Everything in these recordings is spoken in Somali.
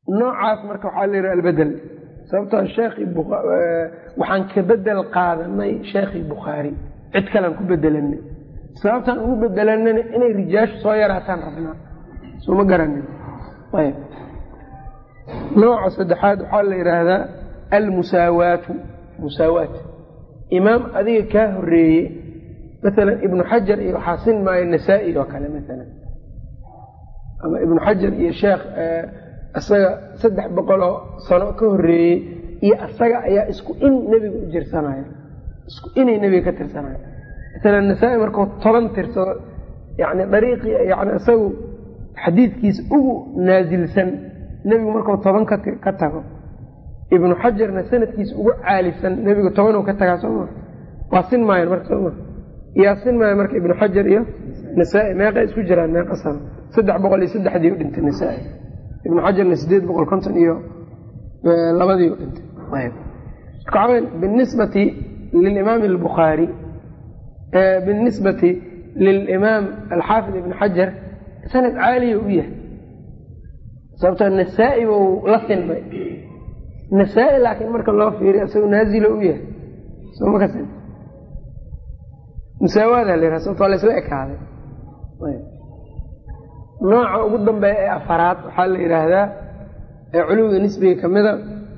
noocaas marka waxaa la yidhaha albedel sababtoo waxaan ka bedel qaadanay sheekhii bukhaari cid kalean ku bedelanay sababtaan ugu bedelanana inay rijaashu soo yaraataan rabnaa sooma garanin ayb nooca saddexaad waxaa la yidhaahdaa almusaawaatu musaawaat imaam adiga kaa horeeyey maalan ibnu xajar iyo waxaa sin maayo nasaa-i oo kale maalan ama ibnu xajar iyo sheekh isaga 300 sano ka horeeyey iyo asaga ayaa isku in nebiga u jirsanaya isku inay nebiga ka tirsanaya maalan nasaa-i markuu 10 tirsado yani dariiqii yani isagu xadiidkiisa ugu naasilsan nebigu markuu 10 ka tago ibnu xajarna sanadkiisa ugu caalisan nebigu 10 ka tagaa sooma waa sin maayan marka sooma yaa sin maayo marka ibnu xajar iyo nasaa-i meeqa isku jiraan meeqa sano 303 u dhintay nasaa-i ibnu xajarna 850 iyo labadii u dhintay ayb marka بالنسبة للإمام البخاري بالنسبة للإمام الحافظ ابن حجر سند عالي وياه sababto nasaa-i buu la sinmay nasaa-i laakiin marka loo fiiriyo isagoo naazilo u yahay soo ma kasin musaawaada la yidhaha sababto waa la isla ekaaday nooca ugu dambeeya ee afaraad waxaa la yidhaahdaa ee culuwiga nisbiga ka mida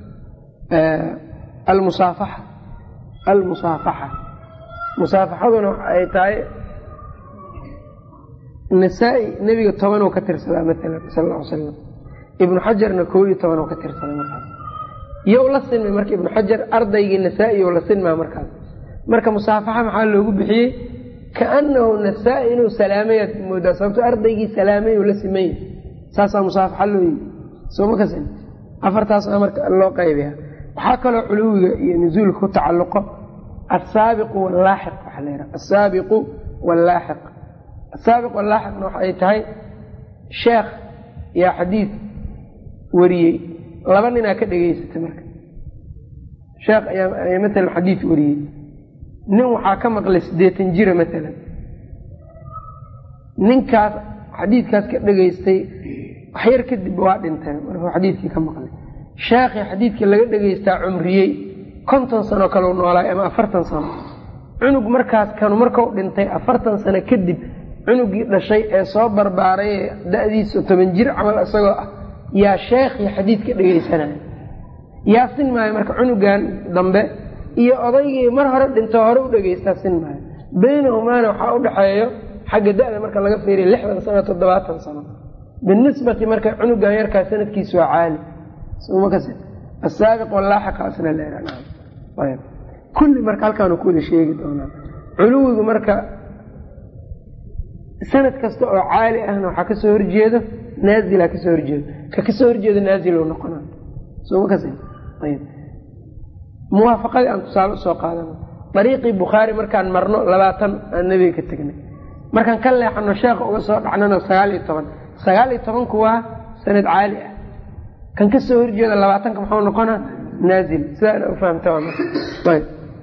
almusaafaxa musaafaxaduna ay tahay nasaa-i nebiga 10 ka tirsadaa maalan sal alla ly slam ibnu xajarna 11 ka tirsaday markaas iyo la sinmay marka ibnu xajar ardaygii nasaa-i oo la sinmaa markaas marka musaafaxa maxaa loogu bixiyey kaanahu nasaa-i inuu salaamayaad moodaa sababto ardaygii salaamay oo la simay saasaa musaafaxa loo yimi soo ma kasin afartaas marka loo qaybiya waxaa kaloo culuwiga iyo nuzuulka ku tacalluqo asaabiqu wallaaxiq waxaa la yidhaha asaabiqu wallaaxiq asaabiq wallaaxiqna waxay tahay sheekh yaa xadiid wariyey 2 ninaa ka dhegaysatay marka sheekh ayaa maalan xadiid wariyey nin waxaa ka maqlay 80 jira maalan ninkaas xadiidkaas ka dhegaystay waxyar kadib waa dhintay markuu xadiidkii ka maqlay sheekhii xadiidkii laga dhegaystaa cumriyey 50 sano kaleu noolaay ama 40 sano cunug markaas kanu markuu dhintay 40 sano kadib cunugii dhashay ee soo barbaaray ee da-diisa 10 jir camal isagoo ah yaa sheekhii xadiidka dhegaysanaya yaa sin maayo marka cunugan dambe iyo odaygii mar hore dhinto hore u dhegaystaa sin maayo baynahumaana waxaa u dhaxeeyo xagga da-da marka laga fiiriya 60 sano 70 sano binisbati marka cunugan yarkaa sanadkiisu waa caali soma kasi asaabiq wallaaxiqaasna la yidhahdaa ayb kulli marka halkaanu ku wada sheegi doonaa culuwigu marka sanad kasta oo caali ahna waxaa kasoo horjeedo naazila kasoo horjeedo ka kasoo horjeedo naazil noqonaa soo ma kasi ayb muwaafaqadii aan tusaale usoo qaadano dariiqii bukhaari markaan marno 20 aan nabiga ka tegnay markaan ka leexano sheekha uga soo dhacnano 19 waa sanad caali ah kan kasoo horjeeda 20 muxuu noqonaa naazil sidaana u fahamta ayb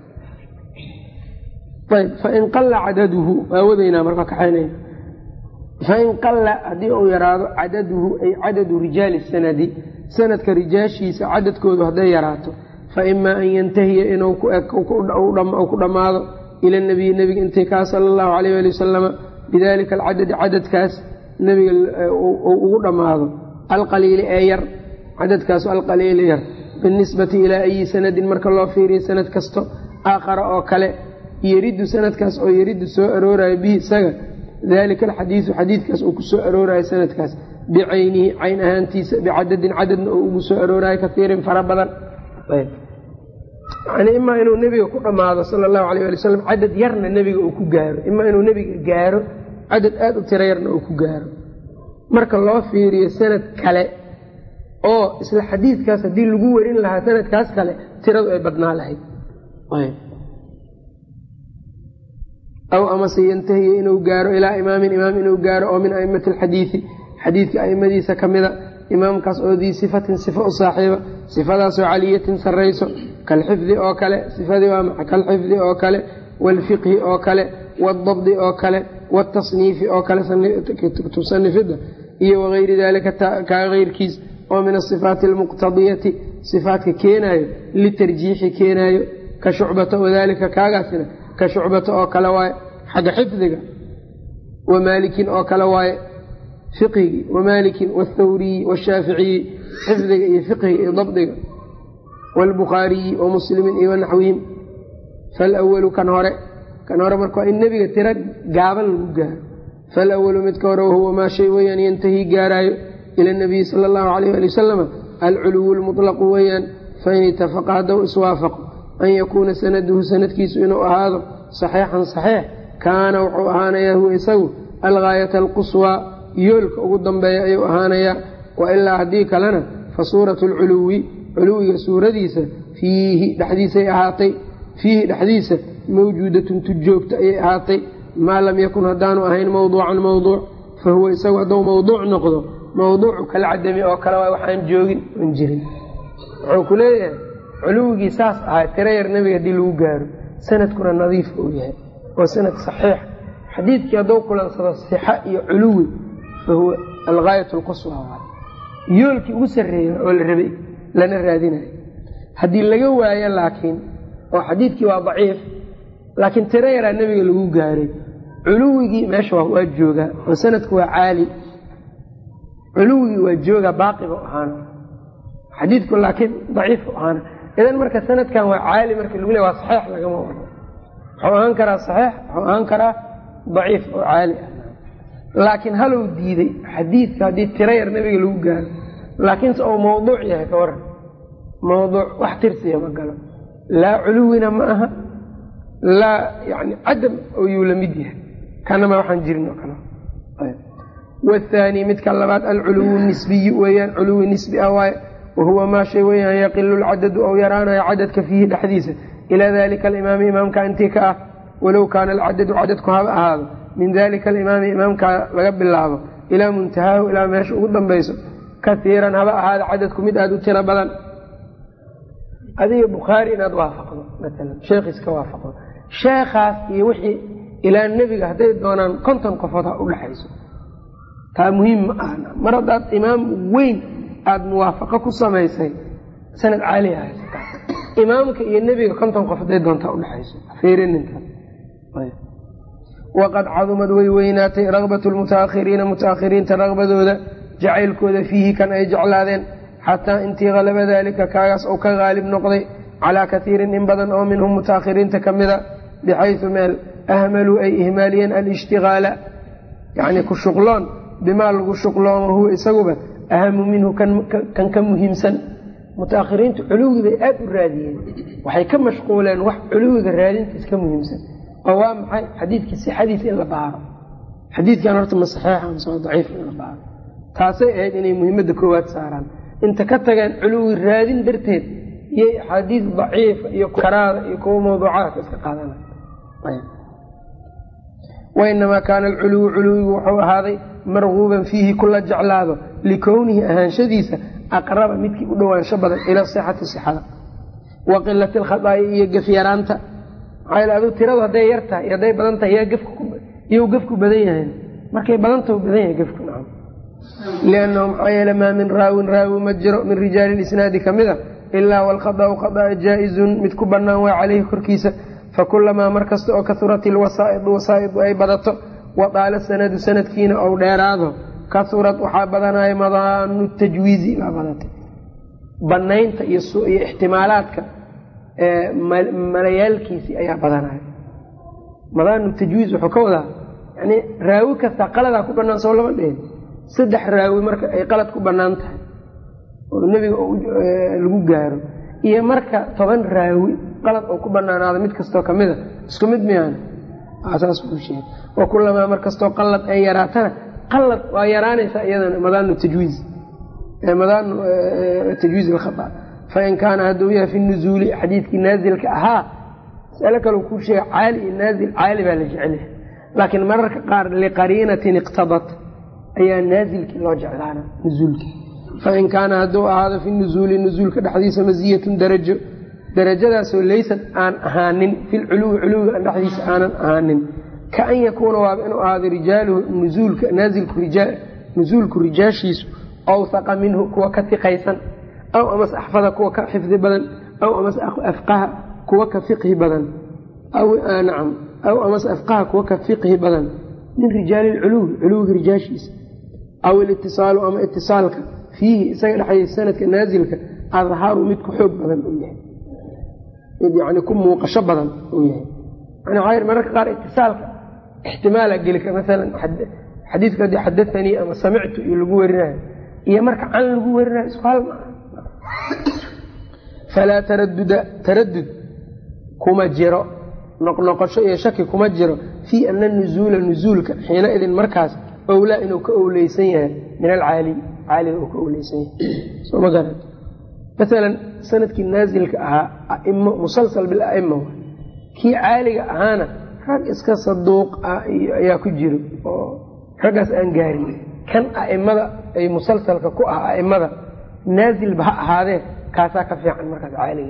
fain qalla cadaduhu aawadayna marka kaxaynayna fain qalla haddii uu yaraado cadaduhu ay cadadu rijaali sanadi sanadka rijaashiisa cadadkoodu hadday yaraato faima an yantahiya inuu ku dhammaado ila nabiyi nebiga intay kaa sala allahu alayh ali wasalama bidalika alcadadi cadadkaas nebiga ugu dhammaado alqaliili ee yar cadadkaasu alqaliili yar binisbati ilaa ayi sanadin marka loo fiiriyo sanad kasto aakhara oo kale yaridu sanadkaas oo yaridu soo aroorayo bihi isaga dalika alxadiidu xadiidkaas uu ku soo aroorayo sanadkaas bicaynihi cayn ahaantiisa bicadadin cadadna oo ugu soo aroorayo kaiirin fara badan yani imaa inuu nebiga ku dhammaado sala allahu alayh ali wasalam cadad yarna nebiga uu ku gaaro imaa inuu nebiga gaaro cadad aada u tiro yarna uu ku gaaro marka loo fiiriyo sanad kale oo isla xadiidkaas haddii lagu warin lahaa sanadkaas kale tiradu ay badnaa lahayd aw amase yantahiya inuu gaaro ilaa imaamin imaam inuu gaaro oo min aimati alxadiidi xadiidka aimadiisa ka mida imaamkaas oo dii sifatin sifo u saaxiiba sifadaasoo caliyatin sarrayso kalxifdi oo kale sifadii waa maxa kalxifdi oo kale waalfiqhi oo kale waaldabdi oo kale waaltasniifi oo kale tusanifidda iyo wagayri daalika kaa keyrkiis oo min asifaati almuqtadiyati sifaatka keenaayo litarjiixi keenaayo ka shucbata wadaalika kaagaasina ka shucbata oo kale waaye xagga xifdiga wa maalikin oo kale waaye fiqhigii wamaalikin wاthawriyi washaaficiyi xifdiga iyo fiqhiga iyo dabdiga wاlbukhaariyi wamuslimin iyo wanaxwihim faalawalu kan hore marka waa in nebiga tiro gaaban lagu gaaro faalawalu midka hore wahuwa maa shay weeyaan yantahii gaaraayo ila nabiyi sala allahu alayh ali wasalama alculuwu lmuطlaqu weeyaan fain itafaqa haddou iswaafaqo an yakuuna sanaduhu sanadkiisu inuu ahaado saxiixan saxiix kaana wuxuu ahaanayaa huwa isagu algaayata alquswaa yoolka ugu dambeeya ayuu ahaanayaa wailaa haddii kalena fa suuratu alculuwi culuwiga suuradiisa fiihi dhexdiisa mawjuudatun tujoogta ayay ahaatay maa lam yakun haddaanu ahayn mawduucan mawduuc fa huwa isagu hadduu mawduuc noqdo mawduucu kala cadami oo kale waa waxaan joogin on jirin wuxuu ku leeyahay culuwigii saas ahaa tiro yar nebiga haddii lagu gaaro sanadkuna nadiif uu yahay oo sanad saxiix xadiidkii hadduu kulansado sixa iyo culuwi fa huwa algaayat alquswa yoolkii ugu sarreeya oo la rabay lana raadinayo haddii laga waayo laakiin oo xadiidkii waa daciif laakiin tiro yaraa nebiga lagu gaaray culuwigii meesha waa joogaa oo sanadku waa caali culuwigii waa joogaa baaqiba ahaana xadiidku laakiin daciif ahaana idan marka sanadkan waa caali marka lagu leey waa saxiix lagama wado wuxuu ahaan karaa saxiix wuxuu ahaan karaa daciif oo caali ah laakiin halow diiday xadiidka haddii tiro yar nebiga lagu gaaro laakiinse uu mawduuc yahay ka waran mawduuc wax tirsiya ma galo laa culuwina ma aha laa yani cadam oyuu la mid yahay kanama waxaan jirin oo kale waathaani midka labaad alculuwu nisbiyi weeyaan culuwi nisbi ah waaye wahuwa maa shay weeyaan yaqilu lcadadu ou yaraanayo cadadka fiihi dhexdiisa ilaa dalika alimaami imaamka intii ka ah walow kaana alcadadu cadadku haba ahaado min dalika alimaami imaamka laga bilaabo ilaa muntahaahu ilaa meesha ugu dambayso kaiiran haba ahaada cadadku mid aada u tiro badan adiga bukhaari inaad waafaqdo maalan sheekhiis ka waafaqdo sheekhaas iyo wixii ilaa nebiga hadday doonaan 50 qofood ha u dhexayso taa muhiim ma ahna mar haddaad imaam weyn aada muwaafaqo ku samaysay sanad caali ah imaamka iyo nebiga 50 qof hadday doontaa udhexayso fiirinintaas waqad cadumad way weynaatay ragbatu lmutaakhiriina mutaakhiriinta ragbadooda jacaylkooda fiihi kan ay jeclaadeen xataa intii halaba daalika kaagaas ou ka haalib noqday calaa kaiirin in badan oo minhum mutaakhiriinta ka mida bixaysu meel ahmaluu ay ihmaaliyeen alishtigaala yacni ku shuqloon bimaa lagu shuqloon wahuwa isaguba ahamu minhu kan ka muhiimsan mutaakhiriintu culuwigi bay aada u raadiyeen waxay ka mashquuleen wax culuwiga raadintiis ka muhiimsan oo waa maxay xadiidkii sixadiisa in la baaro xadiidkan horta ma saxiixa mise waa daciif in la baaro taasay ahayd inay muhiimadda koowaad saaraan inta ka tageen culuwi raadin darteed iyo axaadiis daciifa iyo karaada iyo kuwa mawduucaadka iska qaadanay wainamaa kaana alculuwu culuwigu wuxuu ahaaday marguuban fiihi kula jeclaado likownihi ahaanshadiisa aqraba midkii u dhowaansho badan ila sixati sixada wa qilati alkhadaa'i iyo gefyaraanta maxaa aduu tiradu hadday yar tahay iyo hadday badan tahay iyou gefku badan yahayn markay badantau badan yahay gefku nacam liannahu maxaa yeele maa min raawin raawi ma jiro min rijaali lisnaadi ka mid a ilaa walkhadaa'u khada'a jaa-izun mid ku bannaan waa caleyhi korkiisa fakulamaa mar kasta oo kahurat ilwasaa'idu wasaa'idu ay badato wadaala sanadu sanadkiina ou dheeraado kahurad waxaa badanaya madaanu tajwiizi baa badatay banaynta iyo ixtimaalaadka malayaalkiisii ayaa badanaya madaanu tajwiiz wuxuu ka wadaa yani raawi kasta qaladaa ku banaan soo lama dhehen 3 raawi marka ay qalad ku banaan tahay oo nebiga lagu gaaro iyo marka 10 raawi qalad oo ku banaanaado mid kastoo kamida isku mid miyaan asaas ku sheegay oo kullamaa mar kastoo qalad ay yaraatana qalad waa yaraanaysa iyadana madaanu tajwiiz alkhata fain kaana hadduu yahay fi nuzuuli xadiidkii naazilka ahaa masalo kale kuu sheega caali iyo naazil caali baa la jecelyahay laakiin mararka qaar liqariinatin iqtadat ayaa naazilkii loo jeclaana nuzuulkii fain kaana hadduu ahaado fi nuzuuli nuzuulka dhexdiisa masiyatun darajo darajadaasoo laysad aan ahaanin filculuwi culuwiga dhexdiisa aanan ahaanin kaan yakuuna waaba inuu ahaado rijaaluhu nuzuulka naazilku nuzuulku rijaashiisu awsaqa minhu kuwa ka tiqaysan aw amase axfada kuwa ka xifdi badan aw amase afqaha kuwa ka fiqhi badan aw amase afqaha kuwa ka fiqhi badan min rijaali culuwi rijaashiisa aw ilitisaalu ama itisaalka fiihi isaga dhexeeya sanadka naazilka adhaaru mid ku xoog badan uu yahay mid yani ku muuqasho badan uu yahay yani waxaa yidhi mararka qaar itisaalka ixtimaala geli kara masalan xadiidka haddii xadathanii ama samictu iyo lagu werinayo iyo marka can lagu werinayo isku hal maaha falaa taradud kuma jiro noqnoqosho iyo shaki kuma jiro fii ana nuzuula nuzuulka xiina idin markaas owlaa inuu ka owleysan yahay min alcaali caaliga uu ka owleysan yahay soo ma garan masalan sanadkii naazilka ahaa aimo musalsal bilaima kii caaliga ahaana rag iska saduuq ah ayaa ku jiro oo raggaas aan gaarin kan aimada ay musalsalka ku ah aimada naazilba ha ahaadee kaasaa ka fiican markaas caaliga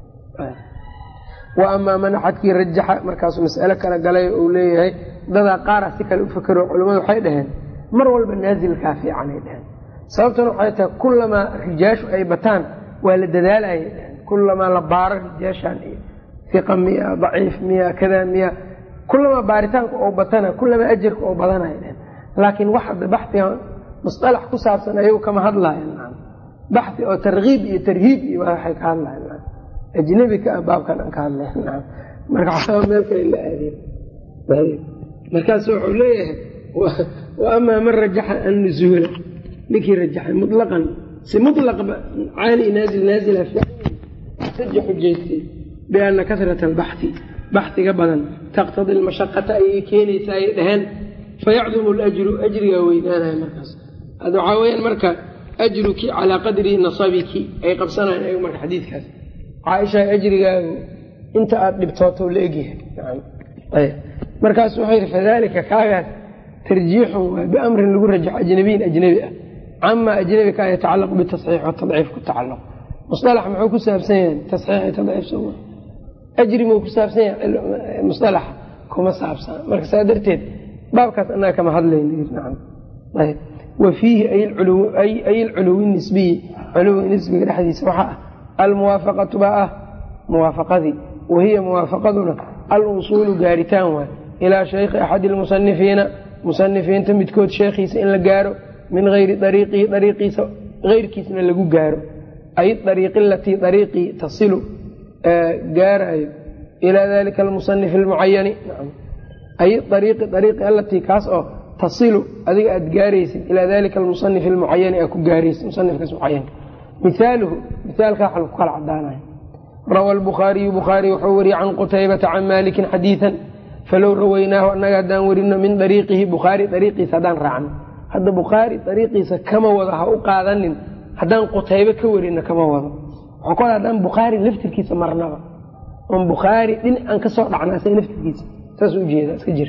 wa amaa man axadkii rajaxa markaasuu mas'alo kala galay uu leeyahay dadaa qaara si kale u fakero culimmadu waxay dhaheen mar walba naazilkaa fiicanay dhaheen sababtuna waxay tahay kullamaa rijaashu ay bataan waa la dadaalayay dhaheen kullamaa la baaro rijaashaan iyo iqa miya daciif miya kada miya kullamaa baaritaanka oo batana kullamaa ajarka oo badanaya dhaheen laakiin wax hadda baxdiga musalax ku saabsan ayagu kama hadlayan baxdi oo tarkiib iyo tarhiib iyo waxay ka hadlayan ajnabi ka baabkan aan ka hadlay marka waxaa meel kale la aadeen markaas wuxuu leeyahay wa amaa man rajaxa annuzuula ninkii rajaxay mutlaqan si mutlaqba caali naazila saja xujaystay biana kasrata albaxthi baxdiga badan taqtadi almashaqata ayay keenaysaa ayay dhaheen fayacdumu alajru ajrigaa weynaanaya markaas hada waxaa weyaan marka ajruki calaa qadri nasabiki ay qabsanayaan ayagu marka xadiidkaas caaisha ajrigaagu inta aada dhibtooto la egyahay markaas wuxuu yidhi fadalika kaagaas tarjiixun waa biamrin lagu rajaxo ajnabiyin ajnabi ah camaa ajnabi kaa yatacalaqu bitasxiix watadciif ku tacalluq musalax muxuu ku saabsan yahay tasxiix tadciif soma ajri muu ku saabsan yahay musalaxa kuma saabsan marka saa darteed baabkaas annaga kama hadlayno wa fiihi ay alculuwi nisbiyi culuwi nisbiga dhexdiisa waxaa ah almuwaafaqatu baa ah muwaafaqadii wahiya muwaafaqaduna alusuulu gaaritaan waay ilaa shaykhi axadi lmusanifiina musanifiinta midkood sheekhiisa in la gaaro min hayri ariiqihi ariiqiisa eyrkiisna lagu gaaro ay ariiqi alatii ariiqii tasilu gaarayo ilaa dalika almusanifi almucayani ay ariiqi alatii kaas oo tasilu adiga aada gaaraysid ilaa dalika almusanifi almucayani aa ku gaaraysid musanifkaas mucayanka mihaaluhu mihaalkaa waxaa ku kala cadaanaya rawa albukhaariyu bukhaari wuxuu wariyey can qutaybata can maalikin xadiidan falow rawaynaahu annaga haddaan werino min ariiqihi bukhaari ariiqiisa haddaan raacno hadda bukhaari ariiqiisa kama wado ha u qaadanin haddaan qutaybe ka werino kama wado waxaa kale haddaan bukhaari laftirkiisa marnaba on bukhaari dhinacaan ka soo dhacna isaga laftirkiisa saas ujeeda iska jir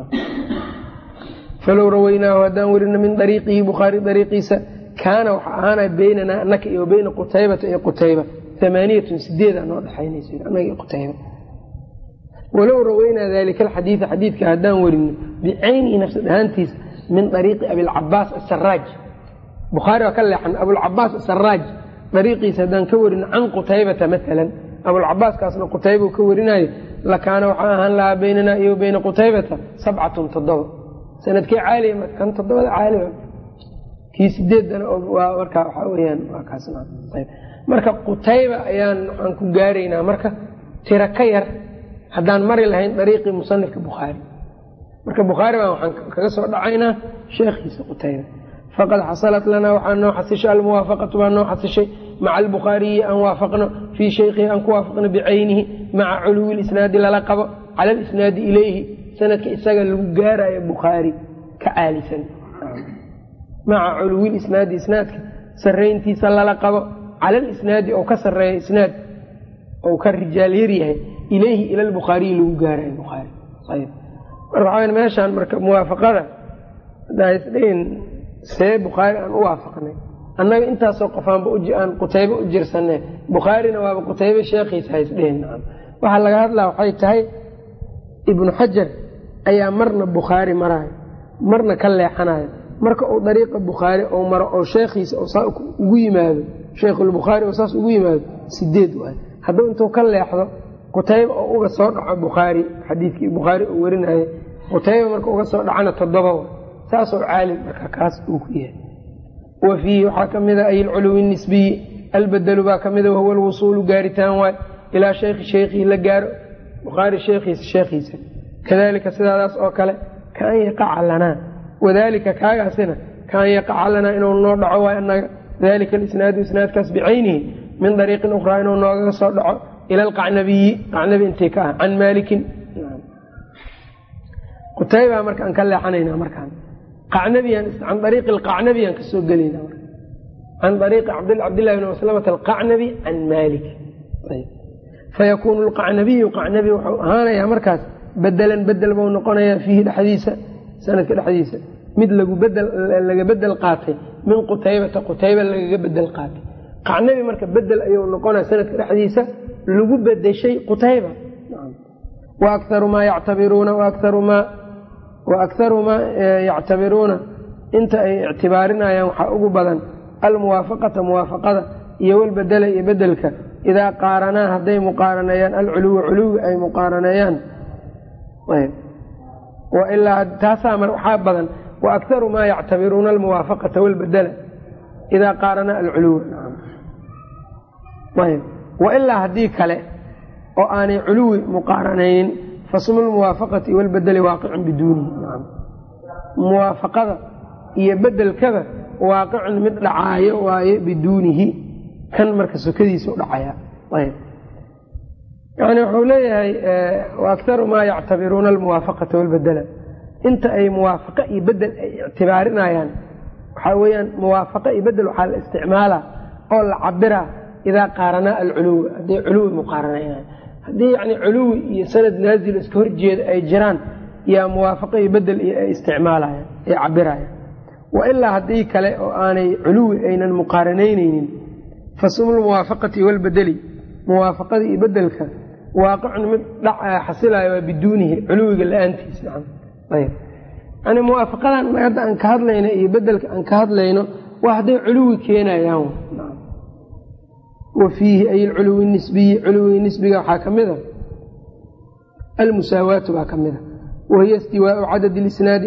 falow rawaynaahu haddaan werino min ariiqihi bukhaari ariiqiisa kaana waxaa ahaanaya beynanaa anaka iyo beyna qutaybata iyo qutayba 8 noo dhexaynaysa annaga iyo qutayba walow rawaynaa dalika alxadiida xadiidka haddaan werino bicaynihi nafsad ahaantiisa min ariiqi abilcabaas asaraaj bukhaari waa ka leexan abulcabaas asaraaj ariiqiisa haddaan ka werino can qutaybata maalan abulcabaaskaasna qutayba ka werinayo lakaana waxaa ahaan lahaa beynanaa iyo beyna qutaybata 7 sanadkee caaliya marka kan 7 caaliya kii 8 waa marka waxaa weyaan waa kaasna marka qutayba ayaan waxaan ku gaaraynaa marka tira ka yar haddaan mari lahayn dariiqii musanifka bukhaari marka bukhaari baan waxaan kaga soo dhacaynaa sheekhiisa qutayba faqad xasalat lanaa waxaa noo xasishay almuwaafaqatu baa noo xasishay maca albukhaariyi aan waafaqno fii shaykhihi aan ku waafaqno bicaynihi maca culuwi lisnaadi lala qabo cala alisnaadi ilayhi sanadka isaga lagu gaarayo bukhaari ka caalisan maca culuwi lisnaadi isnaadka sarayntiisa lala qabo cala alisnaadi oo ka sareeya isnaad ou ka rijaal yaryahay ilayhi ila albukhaariyi lagu gaarayo bukhaari ayb marka waxaa meeshaan marka muwaafaqada haddaa isdhihin see bukhaari aan u waafaqnay annaga intaasoo qofaanba aan qutaybe u jirsanay bukhaarina waaba qutaybe sheekhiisa haysdhihin waxaa laga hadlaa waxay tahay ibnu xajar ayaa marna bukhaari maraayo marna ka leexanayo marka uu dariiqa bukhaari oo maro oo sheekhiisa ugu yimaado sheekhulbukhaari oo saas ugu yimaado 8 waay hadduu intuu ka leexdo qutayba oo uga soo dhaco bukhaari xadiidkii bukhaari uu warinayay qutayba marka uga soo dhacana 7 waay saasoo caalim marka kaas uu ku yahay وفيه waxaa kamida ay العلو النسبي البدل baa kamida وهو الوصول gaaritaan waay ilaa sheekhi la gaaro bukhaari sheekhiisa kadalika sidaas oo kale kaan yaqac lana wadalika kaagaasina kaan yaqac lana inuu noo dhaco waay anaga dalika isnaadkaas bicaynihi min dariiqin ukhraa inuu nooga soo dhaco ila alqacnabiyi qacnabi intii ka ah can maalikin qutayba markaan ka leexanayna markaan qacnabiyan can dariiqi alqacnabiyan ka soo gelayna can dariiqi cabdillah ibn maslamah alqacnabi can maalik fayakunu alqacnabiyu qacnabi wuxuu ahaanayaa markaas bedel buu noqonayaa fiihi dhexdiisa sanadka dhexdiisa mid laga bedel qaatay min qutayba lagaga bedel qaatay qacnabi marka bedel ayuu noqonaya sanadka dhexdiisa lagu bedeshay qutayba waakharu maa yactabiruuna inta ay ictibaarinayaan waxaa ugu badan almuwaafaqata muwaafaqada iyo walbedela iyo bedelka idaa qaaranaa hadday muqaaraneeyaan alculuwa culuwi ay muqaaraneeyaan wailaa taasaa waxaa badan waakharu maa yactabiruuna almuwaafaqata walbedela idaa qaaranaa alculuwa wailaa haddii kale oo aanay culuwi muqaaranaynin fasmu lmuwaafaqati walbedeli waaqicun biduunihi muwaafaqada iyo bedelkaba waaqicun mid dhacaayo waaye biduunihi kan marka sokadiisa u dhacaya yani wuxuu leeyahay waakharu maa yactabiruuna almuwaafaqata walbedela inta ay muwaafaqa iyo bedel ay ictibaarinayaan waxaa weyaan muwaafaqa iyo bedel waxaa la isticmaalaa oo la cabiraa idaa qaaranaa alculuwi hadday culuwi muqaaranaynayan haddii yani culuwi iyo sanad naazil iska horjeeda ay jiraan yaa muwaafaqa iyo bedel iyo ay isticmaalayan ay cabirayaan wailaa haddii kale oo aanay culuwi aynan muqaaranaynaynin fasmu lmuwaafaqati walbedeli muwaafaqada iyo bedelka waaqicun mid xasilayo waa biduunihi culuwiga la-aantiis yani muwaafaqadan hadda aan ka hadlayno iyo bedelka aan ka hadlayno waa hadday culuwi keenayaan wafiihi ay alculuwi nisbiyi culuwiga nisbiga waxaa ka mid a almusaawaatu baa ka mid a wahiya istiwaau cadadi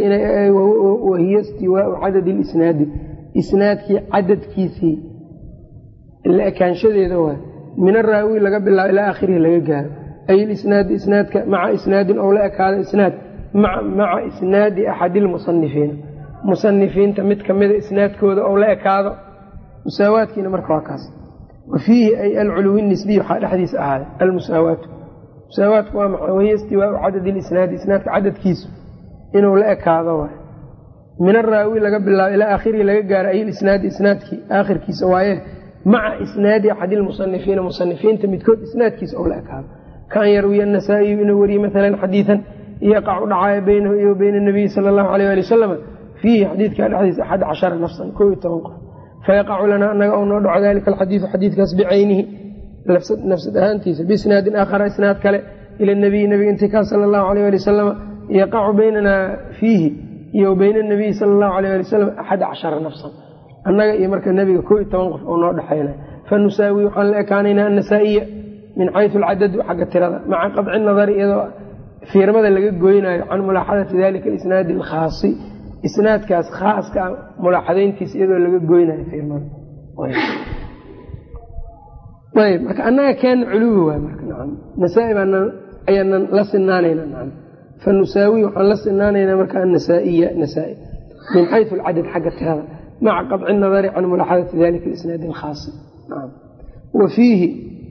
lisnaadi isnaadkii cadadkiisii la ekaanshadeeda waa min araawi laga bilaabo ilaa aakhirihi laga gaaro ay lisnaadi isnaadka maca isnaadin ou la ekaado isnaad maca isnaadi axadi lmusanifiina musanifiinta mid kamida isnaadkooda ou la ekaado musaawaadkiina marka waa kaas wafiihi ay alculuwi nisbiy waxaa dhexdiisa ahaaday almusaawaatu musaawaatku waa maxay wahiya istiwaau cadadi lisnaadi isnaadka cadadkiisu inuu la ekaado waay min araawi laga bilaabo ilaa aakhirihi laga gaaro ay lisnaadi isnaadkii aakhirkiisa waaye maca isnaadi axadi lmusanifiina musanifiinta midkood isnaadkiisa ou la ekaado kaan yarwiya anasaa'iyu inuu wariye maalan xadiidan yaqacu dhacaayo baynahu iyo bayna nabiyi sala allahu alayh ali wasalama fiihi xadiidkaa dhexdiisa 11 nafsan 11 qof fayaqacu lanaa anaga ou noo dhaco dalika alxadiidu xadiidkaas bicaynihi nafsad ahaantiisa biisnaadin aakhara isnaad kale ila nabiyi nabiga intikaa sala allahu alayh ali wasalama yaqacu baynanaa fiihi iyo bayna nabiyi sala allahu alayh ali wasalam 11 nafsan annaga iyo marka nabiga 11 qof oo noo dhexaynay fanusaawi waxaan la ekaanaynaa annasaa'iya min xaysu alcadadu xagga tirada maca qadci nadari iyadoo fiirmada laga goynayo can mulaaxadati dalika alisnaadi alkhaasi isnaadkaas khaaska ah mulaaxadayntiisa iyadoo laga goynayo fiirmada ayb marka annaga keena culuwi waay marka nacam nasaa-i ayaanan la sinaanayna nacam fanusaawi waxaan la sinaanaynaa marka annasaa'iya nasaa-i min xaysu alcadad xagga tirada maca qadci nadari can mulaaxadati dalika alisnaadi alkhaasi nacam wafiihi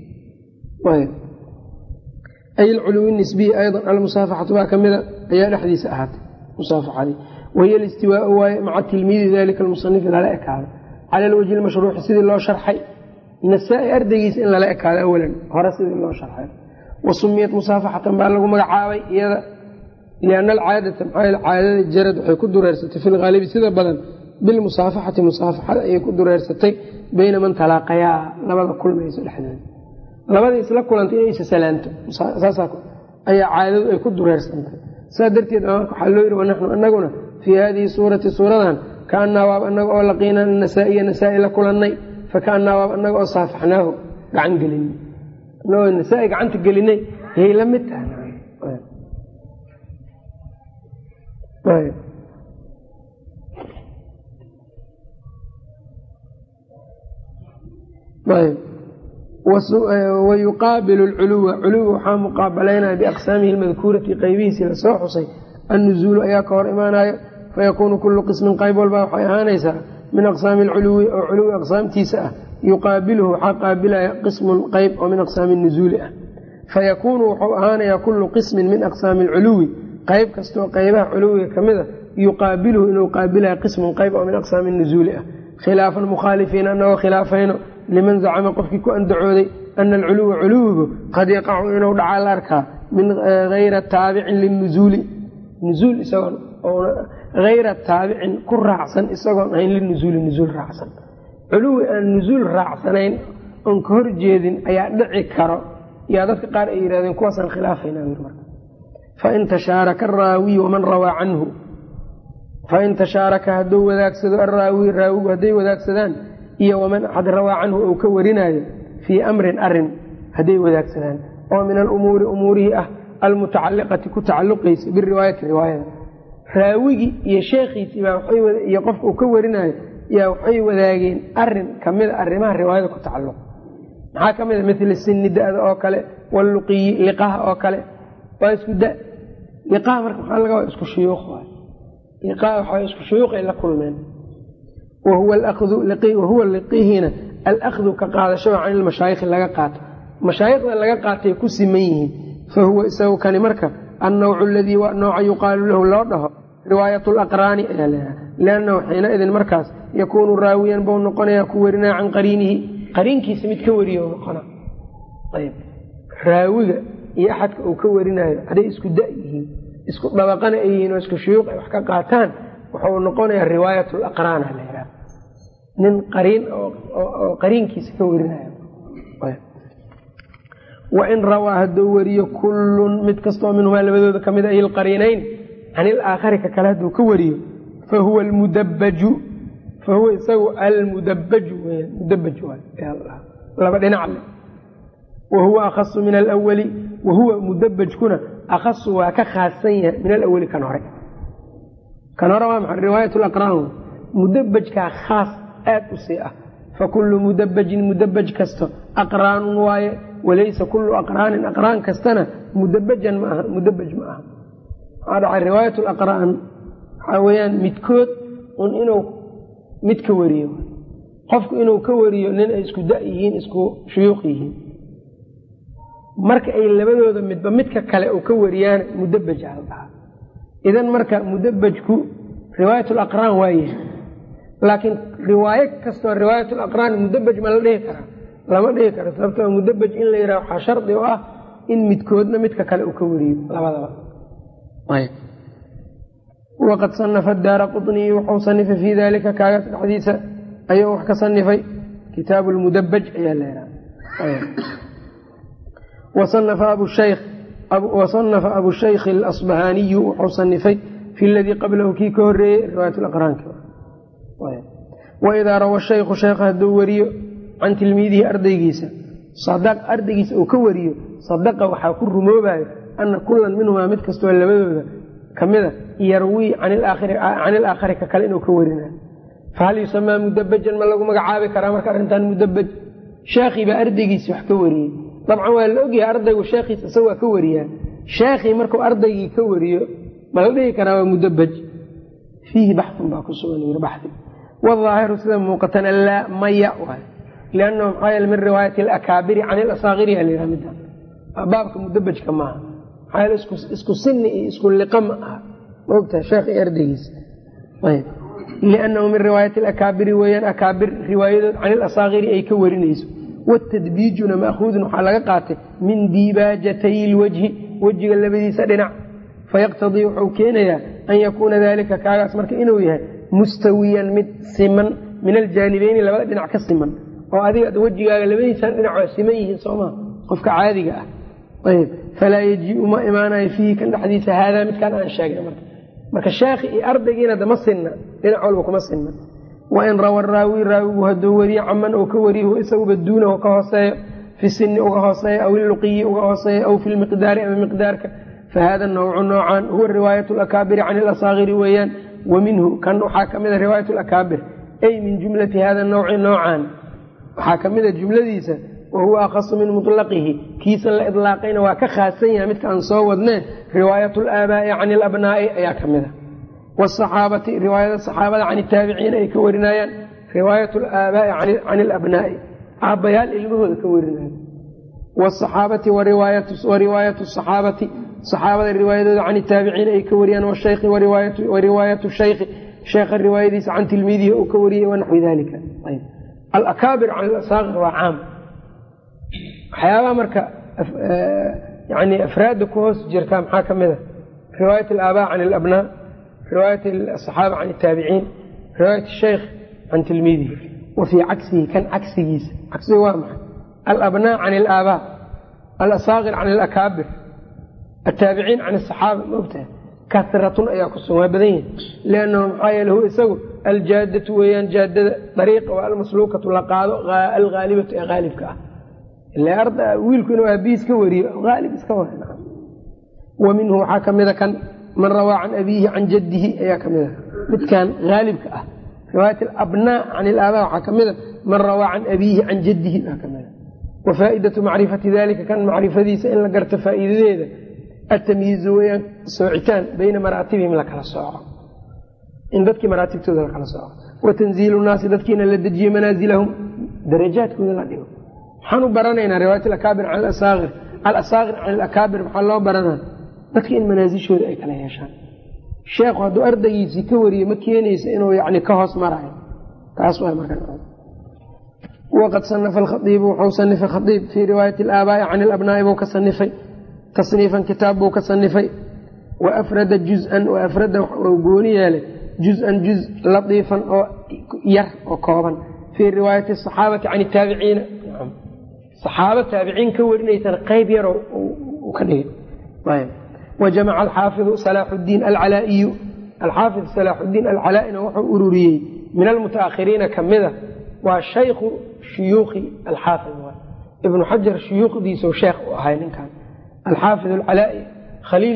ay alculuwi nisbiyi aydan almusaafaxatu baa kamida ayaa dhexdiisa ahaatay musaafaxadii wahiya alistiwaau waaye maca tilmiidi dalika almusanifi lala ekaado cala alwajhi lmashruuci sidii loo sharxay nasaa-i ardaygiisa in lala ekaado awalan hore sidii loo sharxay wa sumiyat musaafaxatan baa lagu magacaabay iyada lianna alcaadata maxaa caadada jarad waxay ku dureersatay fi lhaalibi sida badan bilmusaafaxati musaafaxada ayay ku dureersatay bayna man talaaqayaa labada kulmayso dhexdeeda labadii isla kulantay inaysa salaanto ayaa caadadu ay ku dureersantay saa darteed waxaa loo yidhi wanaxnu anaguna fii haadihi suurati suuradan kaannaa waaba anaga oo laqiina nasaa'iya nasaa-i la kulannay fakaannaa waaba anaga oo saafaxnaahu gacan gelinay anagoo nasaa-i gacanta gelinay yay la mid tahay wayuqaabilu lculuwa culuwa waxaa muqaabalaynaya biaqsaamihi lmadkuurati qaybihiisii lasoo xusay annuzuulu ayaa ka hor imaanayo fayakuunu kullu qismin qayb walbaa waxay ahaanaysaa min aqsaami alculuwi oo culuwi aqsaamtiisa ah yuqaabiluhu waxaa qaabilaya qismun qayb oo min aqsaami nuzuuli ah fayakuunu wuxuu ahaanayaa kullu qismin min aqsaami alculuwi qayb kastoo qaybaha culuwiga ka mid a yuqaabiluhu inuu qaabilaya qismun qayb oo min aqsaami nuzuuli ah khilaafan mukhaalifiina anagoo khilaafayno liman zacama qofkii ku andacooday ana alculuwa culuwigu qad yaqacu inuu dhacaa la arkaa min hayra taabicin linuzuuli nuzuul isagoon hayra taabicin ku raacsan isagoon ahayn linuzuuli nuzuul raacsan culuwi aan nuzuul raacsanayn oon ka hor jeedin ayaa dhici karo yaa dadka qaar ay yidhahdeen kuwaasaan khilaafayna marka fain tashaaraka araawiy waman rawaa canhu fain tashaaraka hadduu wadaagsado araawi raawigu hadday wadaagsadaan iyo waman axad rawaa canhu ou ka warinaayo fii amrin arin hadday wadaagsadaan oo min alumuuri umuurihii ah almutacaliqati ku tacalluqaysa biriwaayati riwaayada raawigii iyo sheekhiisii baa iyo qofka uu ka warinaayo yaa waxay wadaageen arin kamida arrimaha riwaayada ku tacalluq maxaa ka mida mila sini da-da oo kale walluqiyi liqaha oo kale waa isku da liqaha marka maxaa laga waa isku shuyuuq waay liqaha waxaa isku shuyuuqay la kulmeen wahuwa liqihina alahdu ka qaadashada can ilmashaayikhi laga qaato mashaayikhda laga qaatay ku siman yihiin fahuwa isagu kani marka annawcu aladii waa nooca yuqaalu lahu loo dhaho riwaayat laqraani ayaa leedaha liannahu xiinaidin markaas yakuunu raawiyan buu noqonayaa ku warinaya can qariinihi qariinkiisa mid ka wariyo noqona ayb raawiga iyo axadka uu ka warinayo hadday isku da yihiin isku dabaqana ay yihiin oo isku shuyuuq ay wax ka qaataan wuxuu noqonayaa riwaayat laqraan la yidhaha nin qariin oo qariinkiisa ka warinayo wain rawaa hadduu wariyo kullun mid kastoo minhumaa labadooda ka mid ay ilqariinayn can ilaakhari ka kale hadduu ka wariyo fahuwa almudabbaju fahuwa isagu almudabbaju weya mudabaj laba dhinac le wahuwa akhasu min alawali wahuwa mudabajkuna akhasu waa ka khaasan yahay min alawali kan hore waa maxay riwaayat laqraan mudabajkaa khaas aad u sii ah fakullu mudabajin mudabaj kasto aqraanun waaye walaysa kullu aqraanin aqraan kastana mudabajan ma aha mudabaj ma aha waxaa dhacay riwaayat laqraan waxaa weyaan midkood un inuu mid ka wariyo qofku inuu ka wariyo nin ay isku da yihiin isku shuyuuq yihiin marka ay labadooda midba midka kale uu ka wariyaan mudabaj ala dhahaa idan marka mudabajku riwaayat laqraan waayahay laakiin riwaayo kastoo riwaayat laqraan mudabaj ma la dhihi karaa lama dhihi karo sababtoo mudabaj in la yidhaha waxaa shardi u ah in midkoodna midka kale uu ka wariyo labadaba waqad sanafa daara quطniyi wuxuu sanifay fii dalika kaagaas dhexdiisa ayuu wax ka sanifay kitaabu lmudabaj ayaa la yidhaha wasanafa abushaykh alasbahaaniyu wuxuu sanifay fi ladii qablahu kii ka horeeyey riwaayat laqraanka waidaa rawa shaykhu sheekha hadduu wariyo can tilmiidihi ardaygiisa ardaygiisa uu ka wariyo sadaqa waxaa ku rumoobayo ana kulan minhumaa mid kastoo labadooda kamida yarwii can ilaakhari ka kale inuu ka warinayo fahal yusamaa mudabajan ma lagu magacaabi karaa marka arrintan mudabaj sheekhii baa ardaygiisi wax ka wariyey dabcan waa la ogyahay ardaygu sheekhiisa isaga waa ka wariyaa sheekhii markuu ardaygii ka wariyo ma la dhihi karaa waa mudabaj fiihi baxun baa ku sugan baxi waaahiru sida muuqatana laa maya waay liannahu maxaa yeele min riwaayati alakaabiri can ilasaakiri alayha mida baabka mudabajka maaha maxaa yeele isku sini iyo isku liqa ma aha maogtaha sheekh iyo ardaygiisa liannahu min riwaayati alakaabiri weeyaan akaabir riwaayadood can ilasaakiri ay ka warinayso watadbiijuna ma'huudun waxaa laga qaatay min diibaajatay lwajhi wejiga labadiisa dhinac fayaqtadii wuxuu keenayaa an yakuuna dalika kaagaas marka inuu yahay mustawiyan mid siman min aljaanibeyni labada dhinac ka siman oo adiga wejigaaga labadiisaan dhinac waa siman yihiin soomaa qofka caadiga ah ayb falaa yajiiu ma imaanayo fiihi kan dhexdiisa haadaa midkaan aan sheegna marka marka sheekhi iyo ardaygiina dama sinna dhinac walba kuma sinna wain rawa raawi raawigu hadduu wariye caman oo ka wariyo isaguba duunahu ka hooseeyo fi sini uga hooseeyo aw iluqiyi uga hooseeyo aw fi lmiqdaari ama miqdaarka fahada nawcu noocaan huwa riwaayat lakaabiri can ilasaakiri weeyaan wa minhu kan waxaa ka mida riwaayat lakaabir ay min jumlati hada nawci noocaan waxaa ka mida jumladiisa wahuwa akhasu min mutlaqihi kiisa la idlaaqayna waa ka khaasan yahay midka aan soo wadneen riwaayat laabaa'i can ilabnaa'i ayaa ka mida wsaxaabati riwaayada saxaabada can taabiciin ay ka warinayaan riwaayat laabaa'i can ilabnaa'i aabbayaal ilmahooda ka warinaya wsaxaabati wariwaayatu saxaabati saxaabada riwaayadooda can taabiciin ay ka wariyaan washayki wariwaayatu shaykhi sheekha riwaayadiisa can tilmiidihi uu ka wariyay wanaxwi dalika alakaabir can ilasaaqir waa caam waxyaabaha marka yani afraadda ku hoos jirtaa maxaa ka mid a riwaayat alaabaa can ilabnaa riwaayat asaxaaba can taabiciin riwaayat shaykh can tilmiidihi wa fii cagsihi kan cagsigiisa cagsiga waa maxay alabnaa can ilaabaa alasaaqir can ilakaabir ataabiciin can asaxaaba maogtahay kasratun ayaa ku sugan waa badan yihin liannahu maxaa yeele huwa isagu aljaadatu weeyaan jaadada dariiqa waa almasluukatu la qaado alghaalibatu ee haalibka ah ila wiilku inuu aabihiis ka wariyo haalib iska wa wa minhu waxaa ka mida kan man rawaa can abiihi can jaddihi ayaa ka mida midkan haalibka ah riwaayat alabnaa can ilaabaa waxaa ka mida man rawaa can abiihi can jaddihi baa ka mida wa faa'idatu macrifati dalika kan macrifadiisa in la garto faa'iidadeeda atamyiizu weyaan soocitaan bayna maraatibihim la kala sooco in dadkii maraatibtooda la kala sooco wa tanziilu naasi dadkiina la dejiye manaasilahum darajaadkooda la dhigo maxaan u baranaynaa riwaayat alakaabir can alasaakir can alakaabir maxaa loo baranaa dadka in manaasishooda ay kala yeeshaan sheekhu hadduu ardaygiisii ka wariye ma keenaysa inuu yani ka hoos marayo taas waa markaa waqad sanafa alkhaiibu wuxuu sanifay khaiib fii riwaayati alaabaa'i can ilabnaa'i buu ka sanifay tasniifan kitaab buu ka sanifay wa afrada juzan wa afrada uu gooni yeelay juz-an juz latiifan oo yar oo kooban fii riwaayati asaxaabati can taabiciina saxaaba taabiciin ka warinaysana qayb yar uu ka dhigay wajamaca alxaafidu salaaxuddiin alcalaa'iyu alxaafid salaaxuddiin alcalaa'ina wuxuu ururiyey min almutaakhiriina ka mida waa shaykhu shuyuukhi alxaafid ibnu xajar shuyuukhdiisau sheekh u ahay ninkan alxaafid alcalaa'i khaliil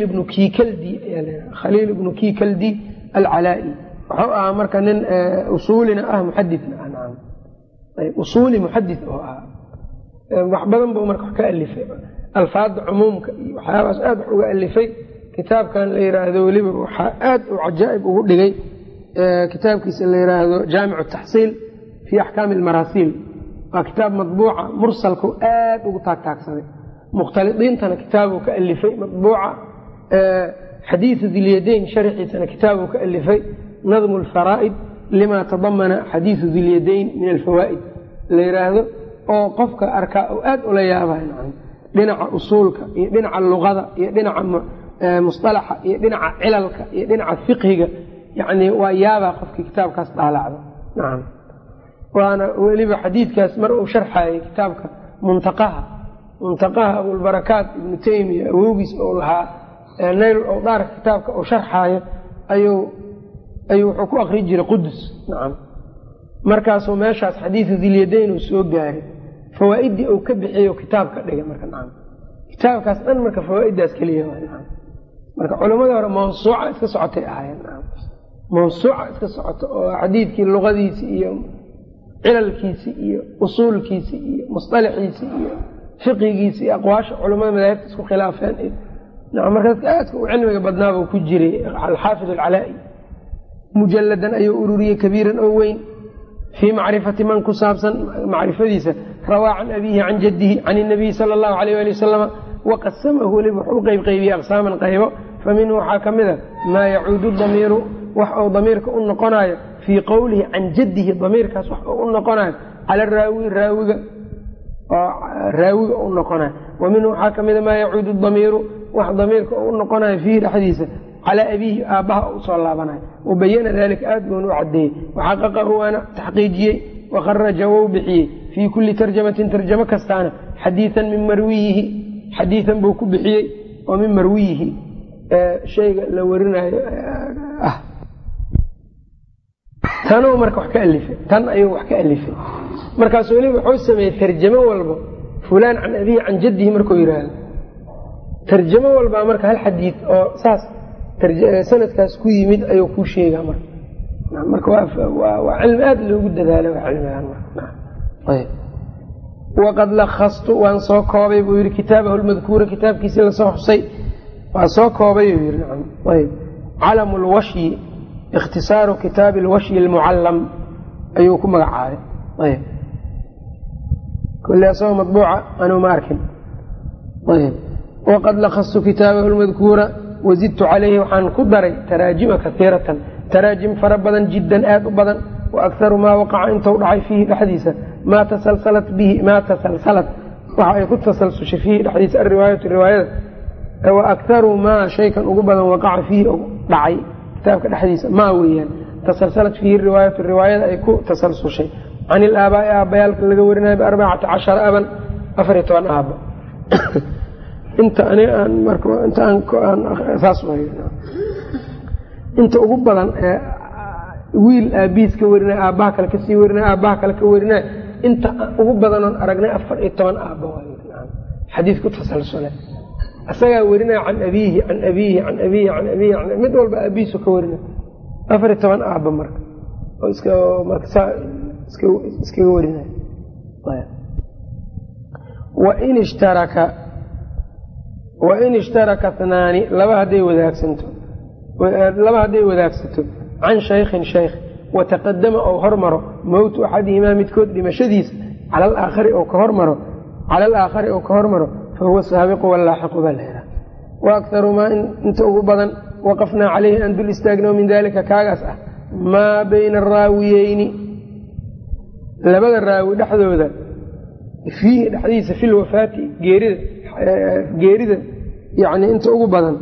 ibnu kiikaldi alcalaa'i wuxuu ahaa marka nin usuulina ah muxadina ah usuuli muxadis oo ah wax badan buu marka wax ka alifay alfaada cumuumka iyo waxyaabahaas aad wax uga alifay kitaabkan la yiraahdo weliba waxaa aad u cajaa'ib ugu dhigay kitaabkiisa la yiraahdo jaamicu taxsiil fii axkaami almaraasiil waa kitaab madbuuca mursalku aad ugu taagtaagsaday mukhtalidiintana kitaabuu ka alifay madbuuca xadiidu dilyadayn sharxiisana kitaabuu ka alifay nadmu alfaraa'id lima tadamana xadiidu dilyadayn min alfawaa'id la yiraahdo oo qofka arkaa oo aad ula yaabay dhinaca usuulka iyo dhinaca luqada iyo dhinaca musطalaxa iyo dhinaca cilalka iyo dhinaca fiqhiga yani waa yaabaa qofkii kitaabkaas dhaalacdo nacam waana weliba xadiidkaas mar uu sharxayay kitaabka muntaqaha abulbarakaat ibnu taymiya awowgiis oo lahaa nayl awdaarka kitaabka uu sharxaayo ayuu wuxuu ku akri jiray qudus nacam markaasuu meeshaas xadiidu dilyadayn uu soo gaaray fawaa'iddii uu ka bixiyo kitaab ka dhigay marka nacam kitaabkaas dhan marka fawaaiddaas keliya nacam marka culamada hore mawsuuca iska socotay ahaayeen nacam mawsuuca iska socoto oo xadiidkii luqadiisi iyo cilalkiisi iyo usuulkiisi iyo musطalaxiisi iyo fiqigiisi iyo aqwaasha culamada madaahibta isku khilaafeen nacam marka dadka aadka u cilmiga badnaabuu ku jiray alxaafid alcalaa'i mujaladan ayuu ururiyey kabiiran oo weyn fii macrifati man ku saabsan macrifadiisa rawaa can abiihi can jaddihi can inabiyi sala allahu alayh ali wasalama waqasamahu weliba wax u qeybqeybiyey aqsaaman qaybo fa minhu waxaa ka mida maa yacuudu damiiru wax uu damiirka u noqonayo fii qowlihi can jaddihi damiirkaas wax uu u noqonayo cala raawiga u noqonayo wa minhu waxaa ka mida maa yacuudu damiiru wax damiirka uu u noqonayo fiihi dhexdiisa calaa abiihi aabbaha u soo laabanayo wabayana daalika aad buun u cadeeyey waxaqaqahu waana taxqiijiyey wakharaja wou bixiyey fii kulli tarjamatin tarjamo kastaana xadiian min marwiyihi xadiian buu ku bixiyey oo min marwiyihi shayga la warinayo tanuu marka wax ka alifay tan ayuu wax ka alifay markaas weliba wuxuu sameeyey tarjamo walba fulaan can abihi can jaddihi markuu yidhaahdo tarjamo walbaa marka hal xadiid oo saas sanadkaas ku yimid ayuu kuu sheegaa marka waa cilmi aada loogu dadaalo waa cilmigaan waqad lakastu waan soo koobay buu yidhi kitaabahu lmadkuura kitaabkiisii lasoo xusay waa soo koobay uu yidhi ayb calamu lwashyi ikhtisaaru kitaabi lwashyi almucallam ayuu ku magacaabay ayb kulli asagoo madbuuca anuu ma arkin ayb waqad lakastu kitaabahu lmadkuura wazidtu calayhi waxaan ku daray taraajima kaiiratan taraajim fara badan jiddan aad u badan waakharu maa waqaca intuu dhacay fiihi dhexdiisa maa tasalsalat waxa ay ku tasalsushay fiihi dhexdiisa alriwaayatu riwaayada waakharu maa shaykan ugu badan waqaca fiihi dhacay kitaabka dhexdiisa maa weeyaan tasalsalat fiihi riwaayatu riwaayada ay ku tasalsushay can ilaabaa'i aabbayaalka laga warinayo b14 aban 14 aaba inta ugu badan ee wiil aabihiis ka warinay aabbaha kale kasii warinay aabbaha kale ka warinay inta ugu badanoon aragnay 14 aabba xadiis ku tasalsule isagaa warinaya can abiihi can abiihi can abiihi can abiihi mid walba aabihiisu ka warinay 14 aabba marka oo iskaga warinay wain ishtaraka ithnaani laba hadday wadaagsato can shaykhin shaykh wataqadama ou hormaro mowtu axadihimaa midkood dhimashadiisa cala alaakhari ou ka hormaro fahuwa saabiqu wallaaxiqu baa lahaa waakharu maa inta ugu badan waqafnaa calayhi aan dul istaagno min daalika kaagaas ah maa bayna araawiyeyni labada raawi dhexdooda fiihi dhexdiisa fi lwafaati geerida yani inta ugu badan